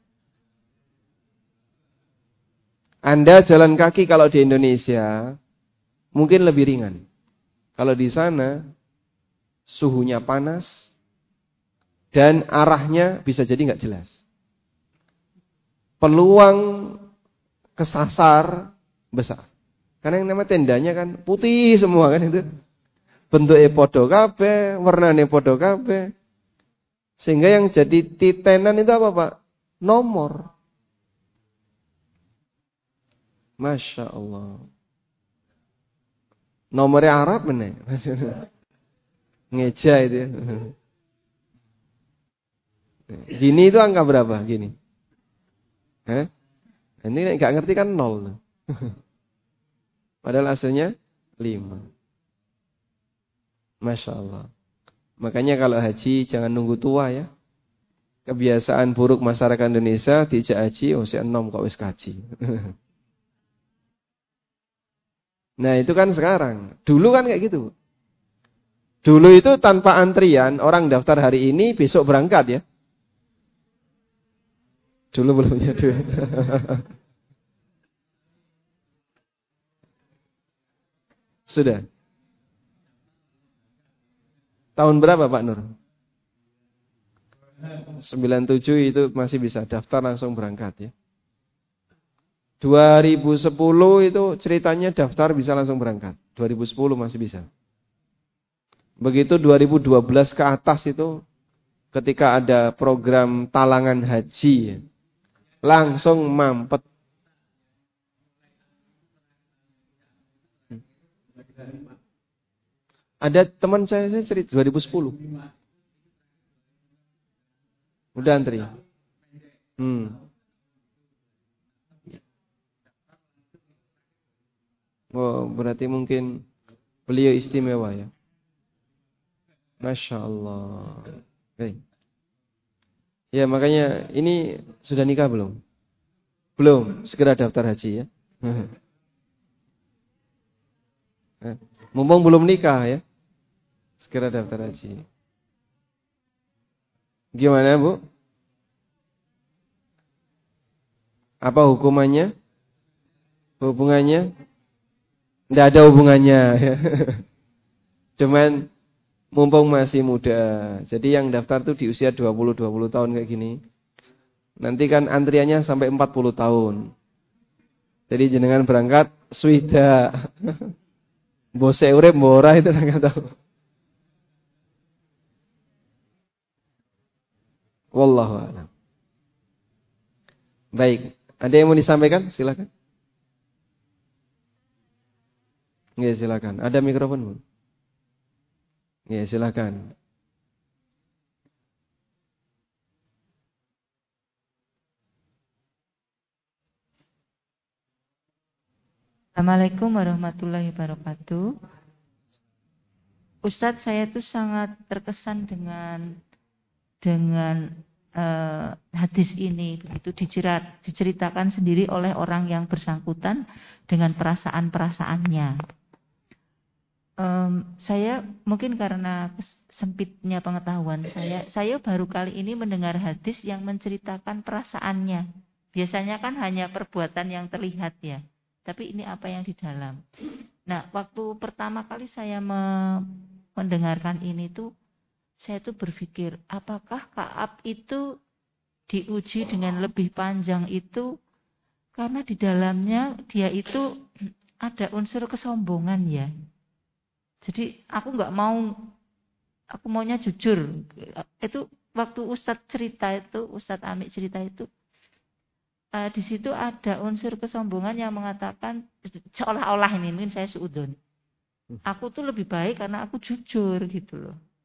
Anda jalan kaki kalau di Indonesia mungkin lebih ringan. Kalau di sana suhunya panas dan arahnya bisa jadi nggak jelas. Peluang kesasar besar. Karena yang namanya tendanya kan putih semua kan itu. Bentuknya podo kabeh, warnanya podo kabeh. Sehingga yang jadi titenan itu apa Pak? Nomor. Masya Allah. Nomornya Arab bener. Ngeja itu ya. Gini itu angka berapa? Gini. Hah? Ini nggak ngerti kan nol. Padahal aslinya lima. Masya Allah. Makanya kalau haji jangan nunggu tua ya. Kebiasaan buruk masyarakat Indonesia dijak haji, oh si enom kok wis kaji. Nah itu kan sekarang. Dulu kan kayak gitu. Dulu itu tanpa antrian, orang daftar hari ini, besok berangkat ya. Dulu belum punya duit. Sudah. Tahun berapa Pak Nur? sembilan puluh tujuh itu masih bisa daftar langsung berangkat ya. dua ribu sepuluh itu ceritanya daftar bisa langsung berangkat. dua ribu sepuluh masih bisa. Begitu dua ribu dua belas ke atas itu ketika ada program talangan haji langsung mampet. Ada teman saya, saya cerita dua ribu sepuluh. Udah antri. Hmm. Oh, berarti mungkin beliau istimewa ya. Masya Allah. Baik. Ya makanya ini sudah nikah belum? Belum. Segera daftar haji ya. Mumpung belum nikah ya. Segera daftar haji. Gimana Bu? Apa hukumannya? Hubungannya? Tidak ada hubungannya. Cuman mumpung masih muda. Jadi yang daftar tuh di usia dua puluh dua puluh tahun kayak gini. Nanti kan antriannya sampai empat puluh tahun. Jadi jenengan berangkat swida. Bose urip mbora itu enggak tahu. Wallahu a'lam. Baik, ada yang mau disampaikan? Silakan. Nggih, silakan. Ada mikrofon, Bu? Nggih, silakan. Assalamualaikum warahmatullahi wabarakatuh. Ustadz, saya tuh sangat terkesan dengan dengan uh, hadis ini, begitu dicerat, diceritakan sendiri oleh orang yang bersangkutan dengan perasaan-perasaannya. Um, saya mungkin karena sempitnya pengetahuan saya, saya baru kali ini mendengar hadis yang menceritakan perasaannya. Biasanya kan hanya perbuatan yang terlihat ya, tapi ini apa yang di dalam. Nah, waktu pertama kali saya me- mendengarkan ini tuh, saya tuh berpikir, apakah Ka'ab itu diuji dengan lebih panjang itu karena di dalamnya dia itu ada unsur kesombongan ya. Jadi aku nggak mau, aku maunya jujur. Itu waktu Ustadz cerita itu, Ustadz Amik cerita itu, uh, di situ ada unsur kesombongan yang mengatakan seolah-olah ini mungkin saya suudon. Aku tuh lebih baik karena aku jujur gitu loh.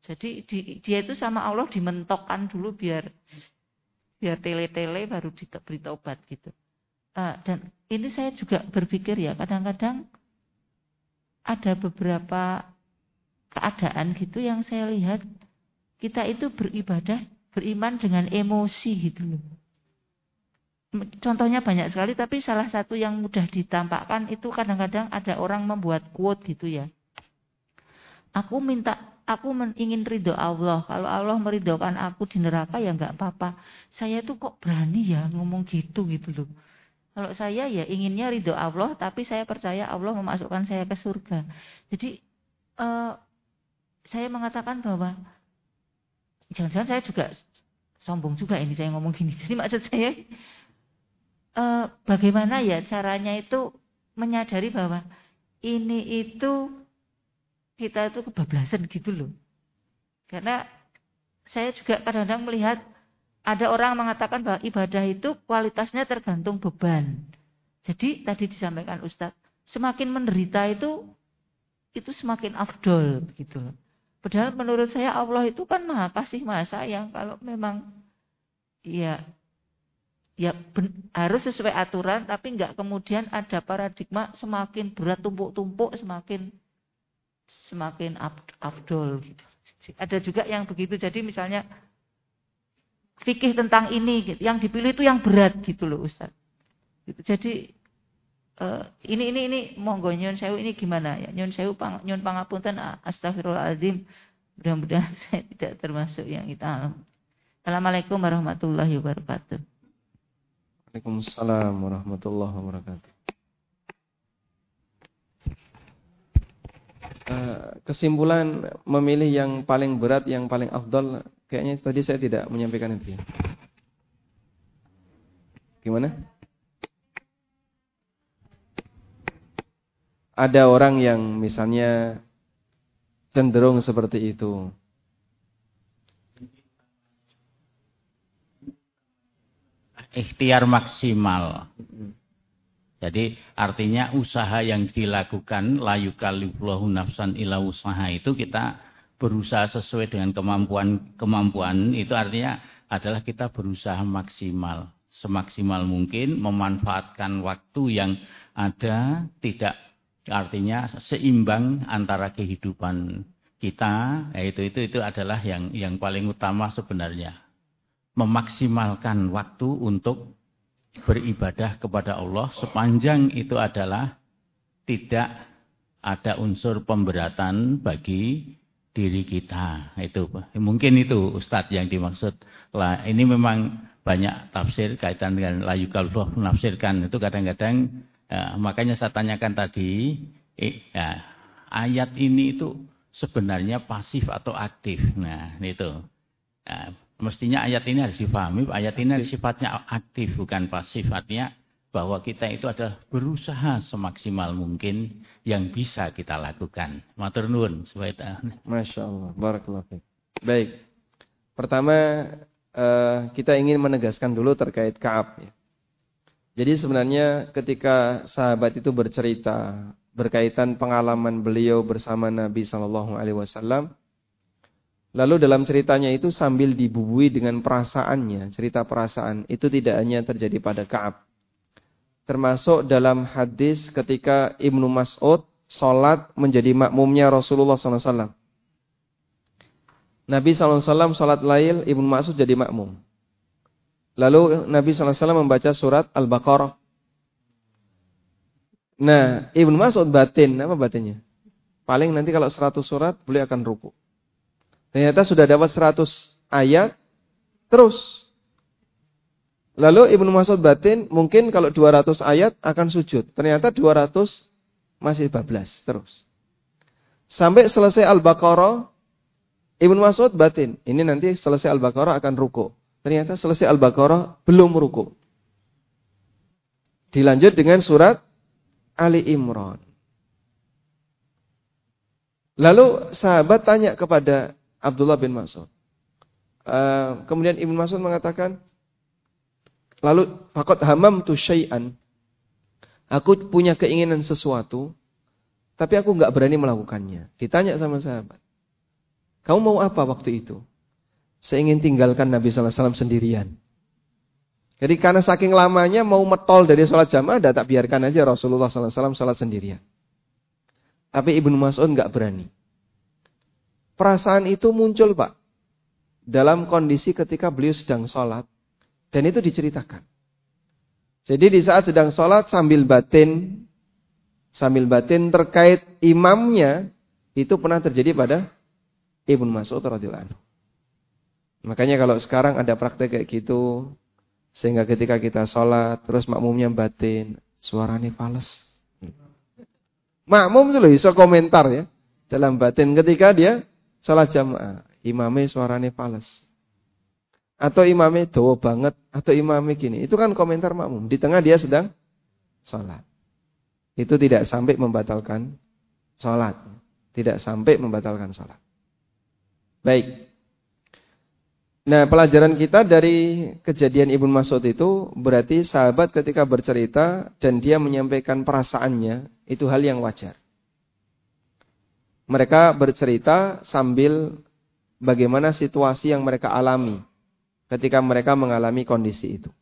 Jadi di, dia itu sama Allah dimentokkan dulu biar biar tele-tele baru diberi taubat gitu. Uh, dan ini saya juga berpikir ya, kadang-kadang ada beberapa keadaan gitu yang saya lihat kita itu beribadah, beriman dengan emosi gitu loh. Contohnya banyak sekali, tapi salah satu yang mudah ditampakkan itu kadang-kadang ada orang membuat quote gitu ya. Aku minta, aku ingin ridho Allah. Kalau Allah meridhokan aku di neraka ya nggak apa-apa. Saya tuh kok berani ya ngomong gitu gitu loh. Kalau saya ya inginnya ridho Allah, tapi saya percaya Allah memasukkan saya ke surga. Jadi eh, saya mengatakan bahwa jangan-jangan saya juga sombong juga ini saya ngomong gini. Jadi maksud saya eh, bagaimana ya caranya itu menyadari bahwa ini itu kita itu kebablasan gitu loh. Karena saya juga kadang-kadang melihat ada orang mengatakan bahwa ibadah itu kualitasnya tergantung beban. Jadi tadi disampaikan Ustadz, semakin menderita itu itu semakin afdol gitu loh. Padahal menurut saya Allah itu kan maha kasih, maha sayang. Kalau memang ya ya ben, harus sesuai aturan, tapi enggak kemudian ada paradigma semakin berat tumpuk-tumpuk semakin semakin afdol gitu. Ada juga yang begitu. Jadi misalnya fikih tentang ini gitu, yang dipilih itu yang berat gitu loh Ustaz. Gitu. Jadi uh, ini ini ini monggo nyun sewu ini gimana ya? Nyun sewu pang, nyun pangapunten astagfirullahaladzim. Mudah-mudahan saya tidak termasuk yang itu. Assalamualaikum warahmatullahi wabarakatuh. Waalaikumsalam warahmatullahi wabarakatuh. Kesimpulan memilih yang paling berat, yang paling afdal, kayaknya tadi saya tidak menyampaikan itu ya. Gimana? Ada orang yang misalnya cenderung seperti itu. Ikhtiar maksimal. Jadi artinya usaha yang dilakukan la yukallifullahu nafsan illa usaha itu kita berusaha sesuai dengan kemampuan kemampuan itu artinya adalah kita berusaha maksimal semaksimal mungkin memanfaatkan waktu yang ada, tidak artinya seimbang antara kehidupan kita, yaitu itu itu adalah yang yang paling utama sebenarnya, memaksimalkan waktu untuk beribadah kepada Allah sepanjang itu adalah tidak ada unsur pemberatan bagi diri kita. Itu mungkin itu Ustadz yang dimaksud. Lah ini memang banyak tafsir kaitan dengan la yukallifullahu menafsirkan itu kadang-kadang ya, makanya saya tanyakan tadi eh, ya, ayat ini itu sebenarnya pasif atau aktif. Nah, itu. Ya, mestinya ayat ini harus dipahami, ayat ini sifatnya aktif bukan pasif, artinya bahwa kita itu adalah berusaha semaksimal mungkin yang bisa kita lakukan. Matur nuwun supaya Masya Allah, barakallahu fiik. Baik. Pertama uh, kita ingin menegaskan dulu terkait Ka'ab ya. Jadi sebenarnya ketika sahabat itu bercerita berkaitan pengalaman beliau bersama Nabi sallallahu alaihi wasallam, lalu dalam ceritanya itu sambil dibumbui dengan perasaannya, cerita perasaan itu tidak hanya terjadi pada Ka'ab. Termasuk dalam hadis ketika Ibnu Mas'ud sholat menjadi makmumnya Rasulullah sallallahu alaihi wasallam. Nabi sallallahu alaihi wasallam sholat lail, Ibnu Mas'ud jadi makmum. Lalu Nabi sallallahu alaihi wasallam membaca surat Al-Baqarah. Nah, Ibnu Mas'ud batin, apa batinnya? Paling nanti kalau seratus surat, beliau akan ruku. Ternyata sudah dapat seratus ayat, terus. Lalu Ibnu Mas'ud batin, mungkin kalau dua ratus ayat akan sujud. Ternyata dua ratus masih bablas, terus. Sampai selesai Al-Baqarah, Ibnu Mas'ud batin, ini nanti selesai Al-Baqarah akan ruku. Ternyata selesai Al-Baqarah belum ruku. Dilanjut dengan surat Ali Imran. Lalu sahabat tanya kepada Abdullah bin Mas'ud. Uh, kemudian Ibnu Mas'ud mengatakan, lalu faqad hamamtu syai'an. Aku punya keinginan sesuatu, tapi aku enggak berani melakukannya. Ditanya sama sahabat, Kamu mau apa waktu itu? Saya ingin tinggalkan Nabi sallallahu alaihi wasallam sendirian. Jadi karena saking lamanya mau metol dari sholat jamaah, dah tak biarkan aja Rasulullah sallallahu alaihi wasallam sholat sendirian. Tapi Ibnu Mas'ud enggak berani. Perasaan itu muncul, Pak, dalam kondisi ketika beliau sedang sholat. Dan itu diceritakan. Jadi di saat sedang sholat sambil batin, sambil batin terkait imamnya, itu pernah terjadi pada Ibnu Mas'ud radhiyallahu anhu. Makanya kalau sekarang ada praktek kayak gitu, sehingga ketika kita sholat, terus makmumnya batin, suaranya fales. Makmum itu loh bisa komentar ya, dalam batin ketika dia sholat jamaah. Imamnya suaranya fales. Atau imamnya dawa banget, atau imamnya gini. Itu kan komentar makmum. Di tengah dia sedang sholat. Itu tidak sampai membatalkan sholat. Tidak sampai membatalkan sholat. Baik. Nah, pelajaran kita dari kejadian Ibnu Mas'ud itu berarti sahabat ketika bercerita dan dia menyampaikan perasaannya, itu hal yang wajar. Mereka bercerita sambil bagaimana situasi yang mereka alami ketika mereka mengalami kondisi itu.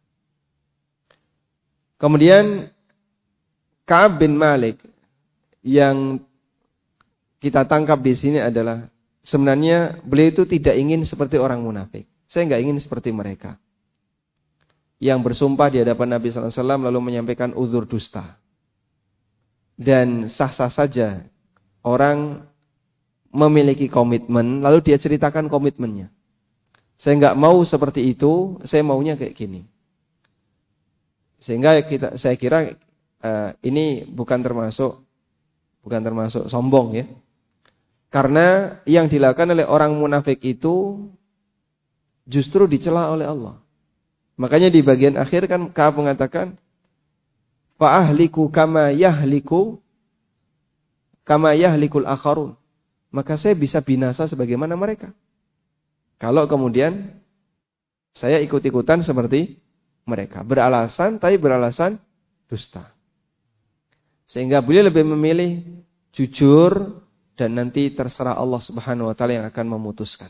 Kemudian Ka'ab bin Malik yang kita tangkap di sini adalah sebenarnya beliau itu tidak ingin seperti orang munafik. Saya enggak ingin seperti mereka yang bersumpah di hadapan Nabi sallallahu alaihi wasallam lalu menyampaikan uzur dusta. Dan sah-sah saja orang memiliki komitmen lalu dia ceritakan komitmennya. Saya enggak mau seperti itu, saya maunya kayak gini. Sehingga kita saya kira uh, ini bukan termasuk bukan termasuk sombong ya. Karena yang dilakukan oleh orang munafik itu justru dicela oleh Allah. Makanya di bagian akhir kan Ka'ab mengatakan, fa ahliku kama yahliku kama yahlikul akharun. Maka saya bisa binasa sebagaimana mereka. Kalau kemudian saya ikut-ikutan seperti mereka. Beralasan, tapi beralasan dusta. Sehingga beliau lebih memilih jujur dan nanti terserah Allah Subhanahu wa taala yang akan memutuskan.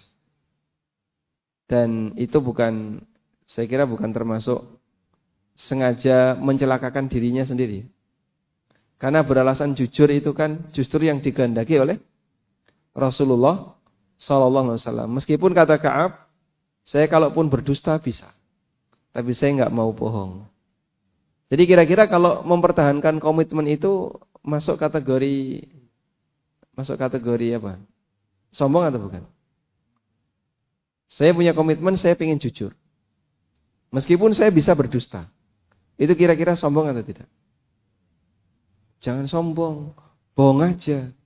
Dan itu bukan, saya kira bukan termasuk sengaja mencelakakan dirinya sendiri. Karena beralasan jujur itu kan justru yang dikehendaki oleh Rasulullah sallallahu alaihi wasallam. Meskipun kata Ka'ab, saya kalaupun berdusta bisa. Tapi saya enggak mau bohong. Jadi kira-kira kalau mempertahankan komitmen itu masuk kategori masuk kategori apa? Sombong atau bukan? Saya punya komitmen, saya ingin jujur. Meskipun saya bisa berdusta. Itu kira-kira sombong atau tidak? Jangan sombong. Bohong aja.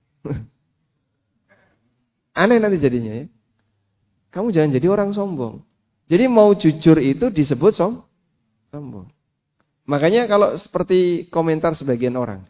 Aneh nanti jadinya ya. Kamu jangan jadi orang sombong. Jadi mau jujur itu disebut som sombong. Makanya kalau seperti komentar sebagian orang.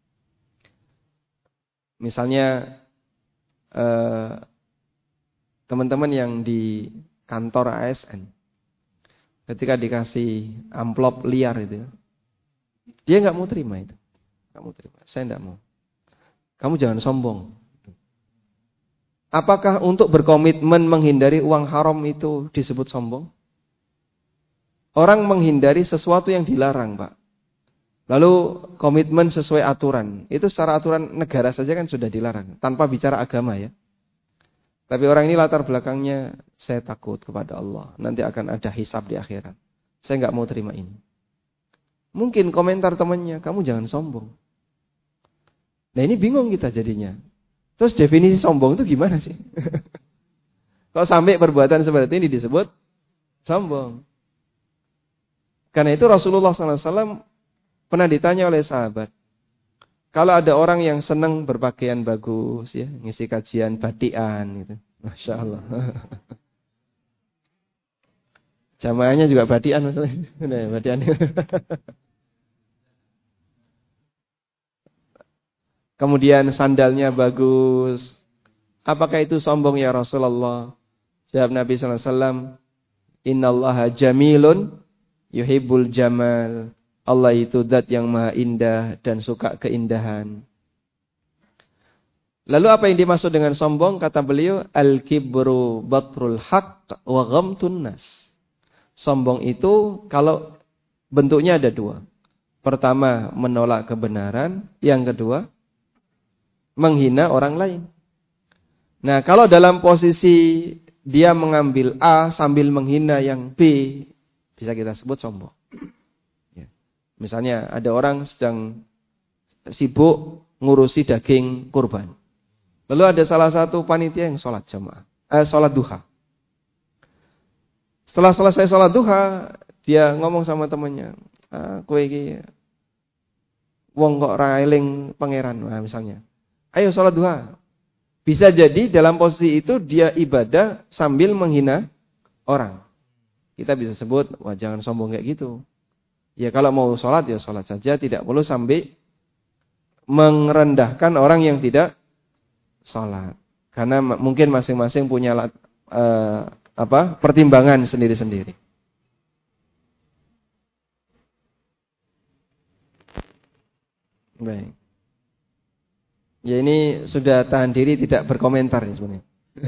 Misalnya eh, teman-teman yang di kantor A S N ketika dikasih amplop liar itu, dia nggak mau terima itu, nggak mau terima. Saya nggak mau. Kamu jangan sombong. Apakah untuk berkomitmen menghindari uang haram itu disebut sombong? Orang menghindari sesuatu yang dilarang, Pak. Lalu komitmen sesuai aturan. Itu secara aturan negara saja kan sudah dilarang, tanpa bicara agama ya. Tapi orang ini latar belakangnya, saya takut kepada Allah. Nanti akan ada hisab di akhirat. Saya nggak mau terima ini. Mungkin komentar temannya, kamu jangan sombong. Nah ini bingung kita jadinya. Terus definisi sombong itu gimana sih? Kalau sampai perbuatan seperti ini disebut sombong. Karena itu Rasulullah sallallahu alaihi wasallam pernah ditanya oleh sahabat. Kalau ada orang yang senang berpakaian bagus, ya, ngisi kajian batikan, gitu, masya Allah. Jamaahnya juga batikan, maksudnya, nah, batikan. Kemudian sandalnya bagus, apakah itu sombong ya Rasulullah? Jawab Nabi sallallahu alaihi wasallam, Innallaha jamilun yuhibbul jamal. Allah itu zat yang maha indah dan suka keindahan. Lalu apa yang dimaksud dengan sombong? Kata beliau, al-kibru batrul haqq wa ghamtun nas. Sombong itu kalau bentuknya ada dua. Pertama, menolak kebenaran. Yang kedua, menghina orang lain. Nah, kalau dalam posisi dia mengambil A sambil menghina yang B, bisa kita sebut sombong. Ya. Misalnya ada orang sedang sibuk ngurusi daging kurban. Lalu ada salah satu panitia yang sholat jamaah, eh, sholat duha. Setelah selesai sholat duha, dia ngomong sama temannya, ah, kowe iki wong kok ra eling pangeran, nah, misalnya. Ayo sholat duha. Bisa jadi dalam posisi itu dia ibadah sambil menghina orang. Kita bisa sebut, wah jangan sombong kayak gitu. Ya kalau mau sholat ya sholat saja, tidak perlu sampai merendahkan orang yang tidak sholat. Karena mungkin masing-masing punya uh, apa pertimbangan sendiri-sendiri. Baik. Ya ini sudah tahan diri tidak berkomentar ya sebenarnya.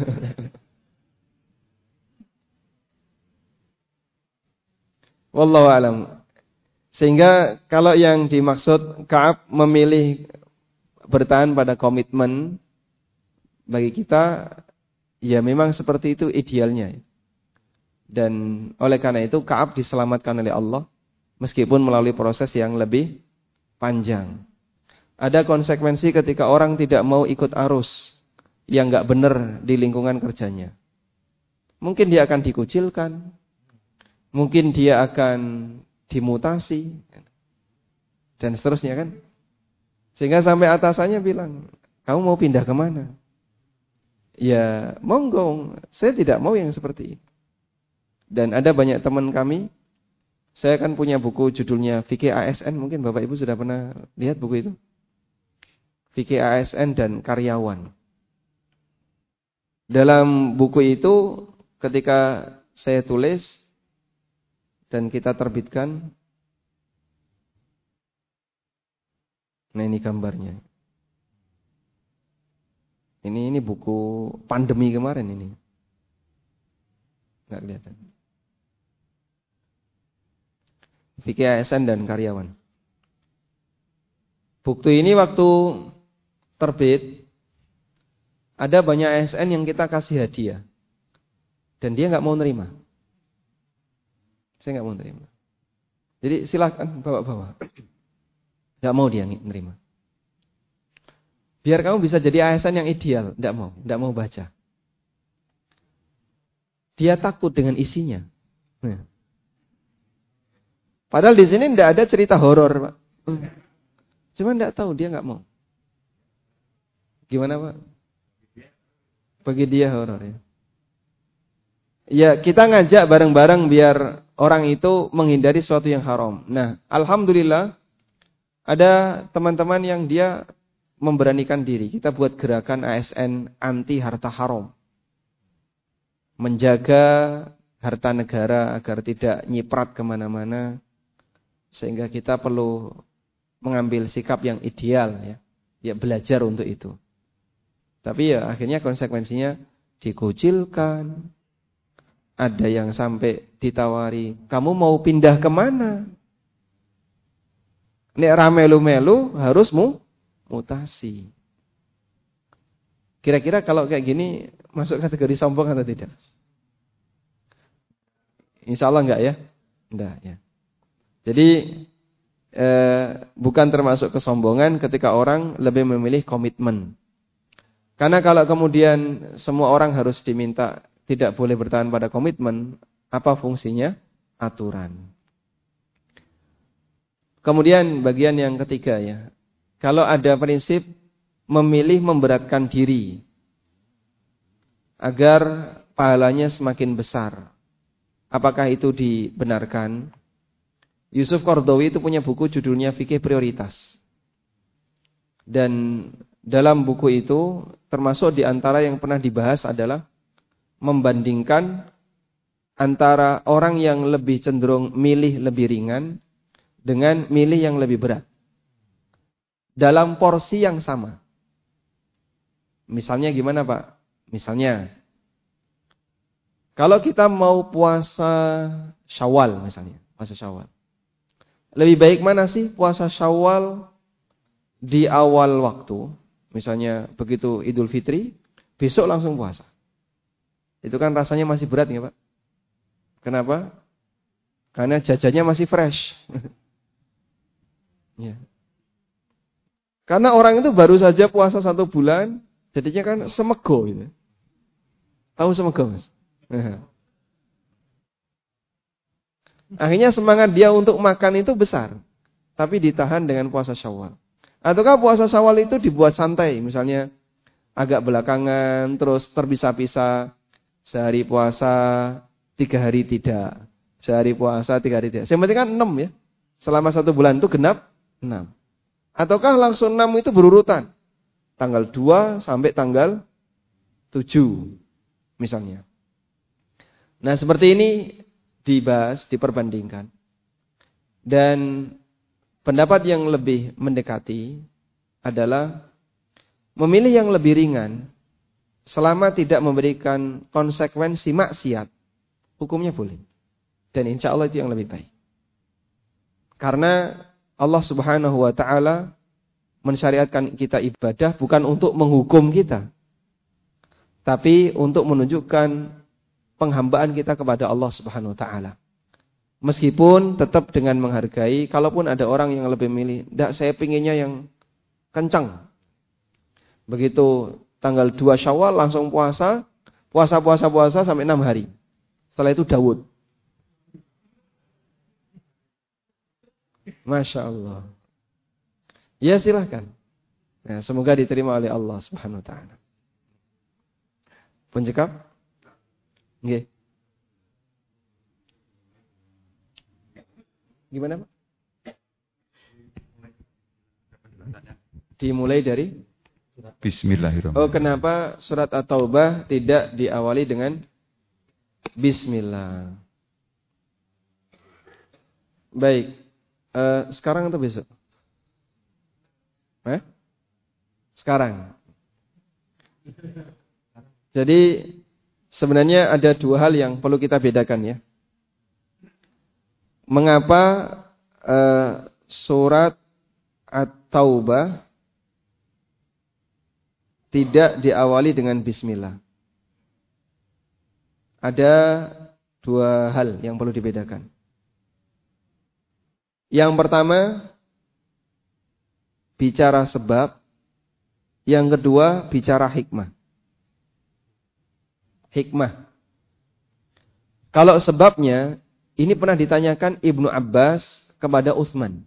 Wallahu alam. Sehingga kalau yang dimaksud Ka'ab memilih bertahan pada komitmen, bagi kita ya memang seperti itu idealnya. Dan oleh karena itu Ka'ab diselamatkan oleh Allah meskipun melalui proses yang lebih panjang. Ada konsekuensi ketika orang tidak mau ikut arus yang enggak benar di lingkungan kerjanya. Mungkin dia akan dikucilkan, mungkin dia akan dimutasi, dan seterusnya kan. Sehingga sampai atasannya bilang, kamu mau pindah kemana? Ya monggo, saya tidak mau yang seperti ini. Dan ada banyak teman kami, saya kan punya buku judulnya Fikih A S N, mungkin Bapak Ibu sudah pernah lihat buku itu. Fikih A S N dan Karyawan. Dalam buku itu ketika saya tulis dan kita terbitkan, nah ini gambarnya. Ini ini buku pandemi kemarin ini. Enggak kelihatan. Fikih A S N dan Karyawan. Buku ini waktu terbit, ada banyak A S N yang kita kasih hadiah. Dan dia nggak mau nerima. Saya nggak mau nerima. Jadi silakan bawa-bawa. Nggak mau dia nerima. Biar kamu bisa jadi A S N yang ideal. Nggak mau, nggak mau baca. Dia takut dengan isinya. Nah. Padahal di sini nggak ada cerita horor, Pak. Cuma nggak tahu, dia nggak mau. Gimana Pak? Bagi dia horor ya. Ya kita ngajak bareng-bareng biar orang itu menghindari sesuatu yang haram. Nah, alhamdulillah ada teman-teman yang dia memberanikan diri. Kita buat gerakan A S N anti harta haram. Menjaga harta negara agar tidak nyiprat kemana-mana. Sehingga kita perlu mengambil sikap yang ideal ya. Ya belajar untuk itu. Tapi ya akhirnya konsekuensinya dikucilkan. Ada yang sampai ditawari, kamu mau pindah kemana? Nek ramelu-melu harus mu, mutasi. Kira-kira kalau kayak gini masuk kategori sombong atau tidak? Insya Allah enggak ya? Enggak ya. Jadi eh, bukan termasuk kesombongan ketika orang lebih memilih komitmen. Karena kalau kemudian semua orang harus diminta tidak boleh bertahan pada komitmen, apa fungsinya? Aturan. Kemudian bagian yang ketiga ya. Kalau ada prinsip memilih memberatkan diri agar pahalanya semakin besar. Apakah itu dibenarkan? Yusuf Qaradawi itu punya buku judulnya Fikih Prioritas. Dan dalam buku itu termasuk di antara yang pernah dibahas adalah membandingkan antara orang yang lebih cenderung milih lebih ringan dengan milih yang lebih berat. Dalam porsi yang sama. Misalnya gimana Pak? Misalnya, kalau kita mau puasa Syawal misalnya, puasa Syawal. Lebih baik mana sih puasa Syawal di awal waktu? Misalnya begitu Idul Fitri, besok langsung puasa. Itu kan rasanya masih berat ya Pak? Kenapa? Karena jajannya masih fresh. Ya. Karena orang itu baru saja puasa satu bulan, jadinya kan semego gitu. Tahu semego Mas? Akhirnya semangat dia untuk makan itu besar, tapi ditahan dengan puasa Syawal. Ataukah puasa Syawal itu dibuat santai, misalnya agak belakangan, terus terpisah-pisah, sehari puasa, tiga hari tidak, sehari puasa, tiga hari tidak. Yang penting kan enam ya, selama satu bulan itu genap enam. Ataukah langsung enam itu berurutan, tanggal dua sampai tanggal tujuh misalnya. Nah seperti ini dibahas, diperbandingkan. Dan pendapat yang lebih mendekati adalah memilih yang lebih ringan selama tidak memberikan konsekuensi maksiat, hukumnya boleh. Dan insya Allah itu yang lebih baik. Karena Allah Subhanahu wa Ta'ala mensyariatkan kita ibadah bukan untuk menghukum kita, tapi untuk menunjukkan penghambaan kita kepada Allah Subhanahu wa Ta'ala. Meskipun tetap dengan menghargai, kalaupun ada orang yang lebih milih, enggak, saya pinginnya yang kencang. Begitu tanggal dua Syawal langsung puasa, puasa-puasa-puasa sampai enam hari. Setelah itu Daud. Masya Allah. Ya silahkan. Nah, semoga diterima oleh Allah Subhanahu wa Ta'ala. Pencekap? Nggih. Gimana Pak? Dimulai dari Bismillahirrahmanirrahim. Oh, kenapa surat At-Taubah tidak diawali dengan Bismillah? Baik. Uh, sekarang atau besok? Eh? Sekarang. Jadi sebenarnya ada dua hal yang perlu kita bedakan ya. Mengapa uh, surat At-Taubah tidak diawali dengan Bismillah? Ada dua hal yang perlu dibedakan. Yang pertama, bicara sebab. Yang kedua, bicara hikmah. Hikmah. Kalau sebabnya, ini pernah ditanyakan Ibnu Abbas kepada Utsman.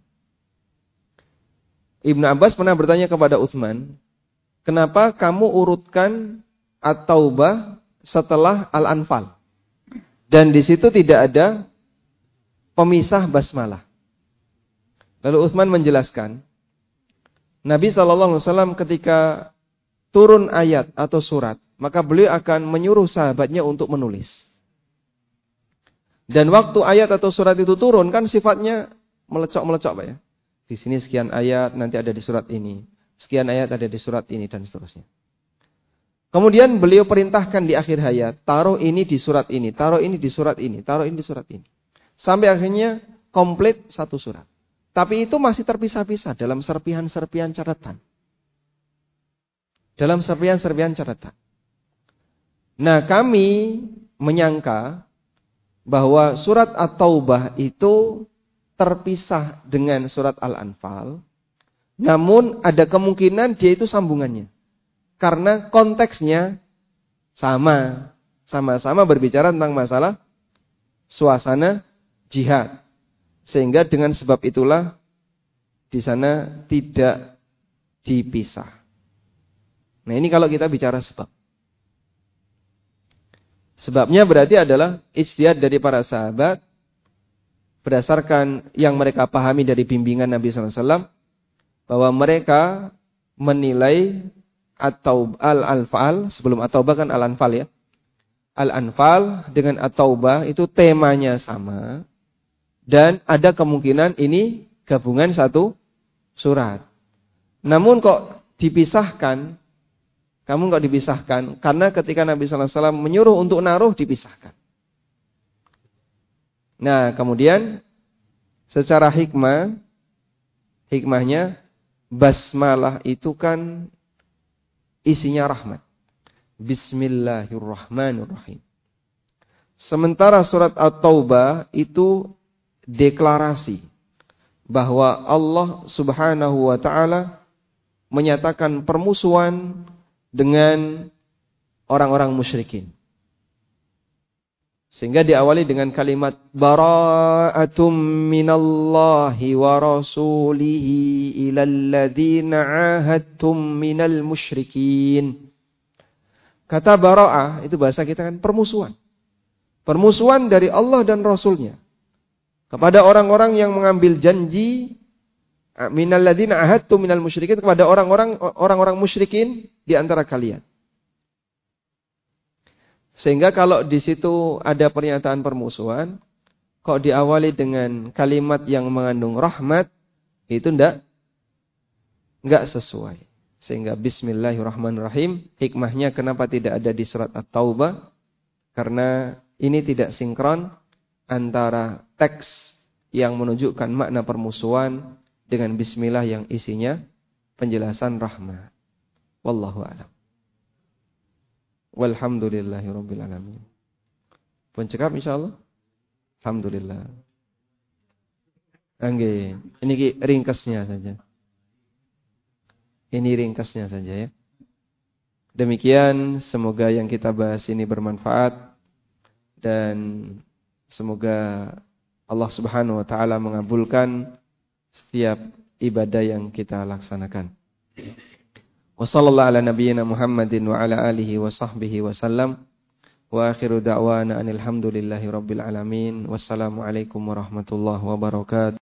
Ibnu Abbas pernah bertanya kepada Utsman, kenapa kamu urutkan At-Taubah setelah Al-Anfal? Dan di situ tidak ada pemisah basmalah. Lalu Utsman menjelaskan, Nabi shallallahu alaihi wasallam ketika turun ayat atau surat, maka beliau akan menyuruh sahabatnya untuk menulis. Dan waktu ayat atau surat itu turun kan sifatnya melecok-melecok Pak ya. Di sini sekian ayat, nanti ada di surat ini. Sekian ayat ada di surat ini dan seterusnya. Kemudian beliau perintahkan di akhir hayat, taruh ini di surat ini, taruh ini di surat ini, taruh ini di surat ini. Sampai akhirnya komplit satu surat. Tapi itu masih terpisah-pisah dalam serpihan-serpihan catatan. Dalam serpihan-serpihan catatan. Nah, kami menyangka bahwa surat At-Taubah itu terpisah dengan surat Al-Anfal. Namun ada kemungkinan dia itu sambungannya. Karena konteksnya sama. Sama-sama berbicara tentang masalah suasana jihad. Sehingga dengan sebab itulah di sana tidak dipisah. Nah ini kalau kita bicara sebab. Sebabnya berarti adalah ijtihad dari para sahabat berdasarkan yang mereka pahami dari bimbingan Nabi shallallahu alaihi wasallam bahwa mereka menilai atau Al-Anfal, sebelum At-Taubah kan Al-Anfal ya. Al-Anfal dengan At-Taubah itu temanya sama. Dan ada kemungkinan ini gabungan satu surat. Namun kok dipisahkan Kamu kok dipisahkan? Karena ketika Nabi sallallahu alaihi wasallam menyuruh untuk naruh, dipisahkan. Nah, kemudian secara hikmah, hikmahnya basmalah itu kan isinya rahmat. Bismillahirrahmanirrahim. Sementara surat At-Taubah itu deklarasi bahwa Allah Subhanahu wa taala menyatakan permusuhan dengan orang-orang musyrikin. Sehingga diawali dengan kalimat bara'atum minallahi wa rasulihi ilal ladzina 'ahadtum minal musyrikin. Kata bara'ah itu bahasa kita kan permusuhan. Permusuhan dari Allah dan Rasulnya kepada orang-orang yang mengambil janji minal ladzina 'ahadtum minal musyrikin, kepada orang-orang orang-orang musyrikin di antara kalian. Sehingga kalau di situ ada pernyataan permusuhan, kok diawali dengan kalimat yang mengandung rahmat, itu enggak enggak sesuai. Sehingga bismillahirrahmanirrahim, hikmahnya kenapa tidak ada di surat At-Taubah? Karena ini tidak sinkron antara teks yang menunjukkan makna permusuhan dengan bismillah yang isinya penjelasan rahmat. Wallahu a'lam. Walhamdulillahirabbil alamin. Pun cekap insyaallah. Alhamdulillah. Nggih, ini ringkasnya saja. Ini ringkasnya saja ya. Demikian, semoga yang kita bahas ini bermanfaat dan semoga Allah Subhanahu wa taala mengabulkan setiap ibadah yang kita laksanakan. Wa sallallahu ala nabiyyina Muhammadin wa ala alihi wa sahbihi wa sallam. Wa akhiru da'wana anil hamdulillahi rabbil alamin. Wassalamu alaikum warahmatullahi wabarakatuh.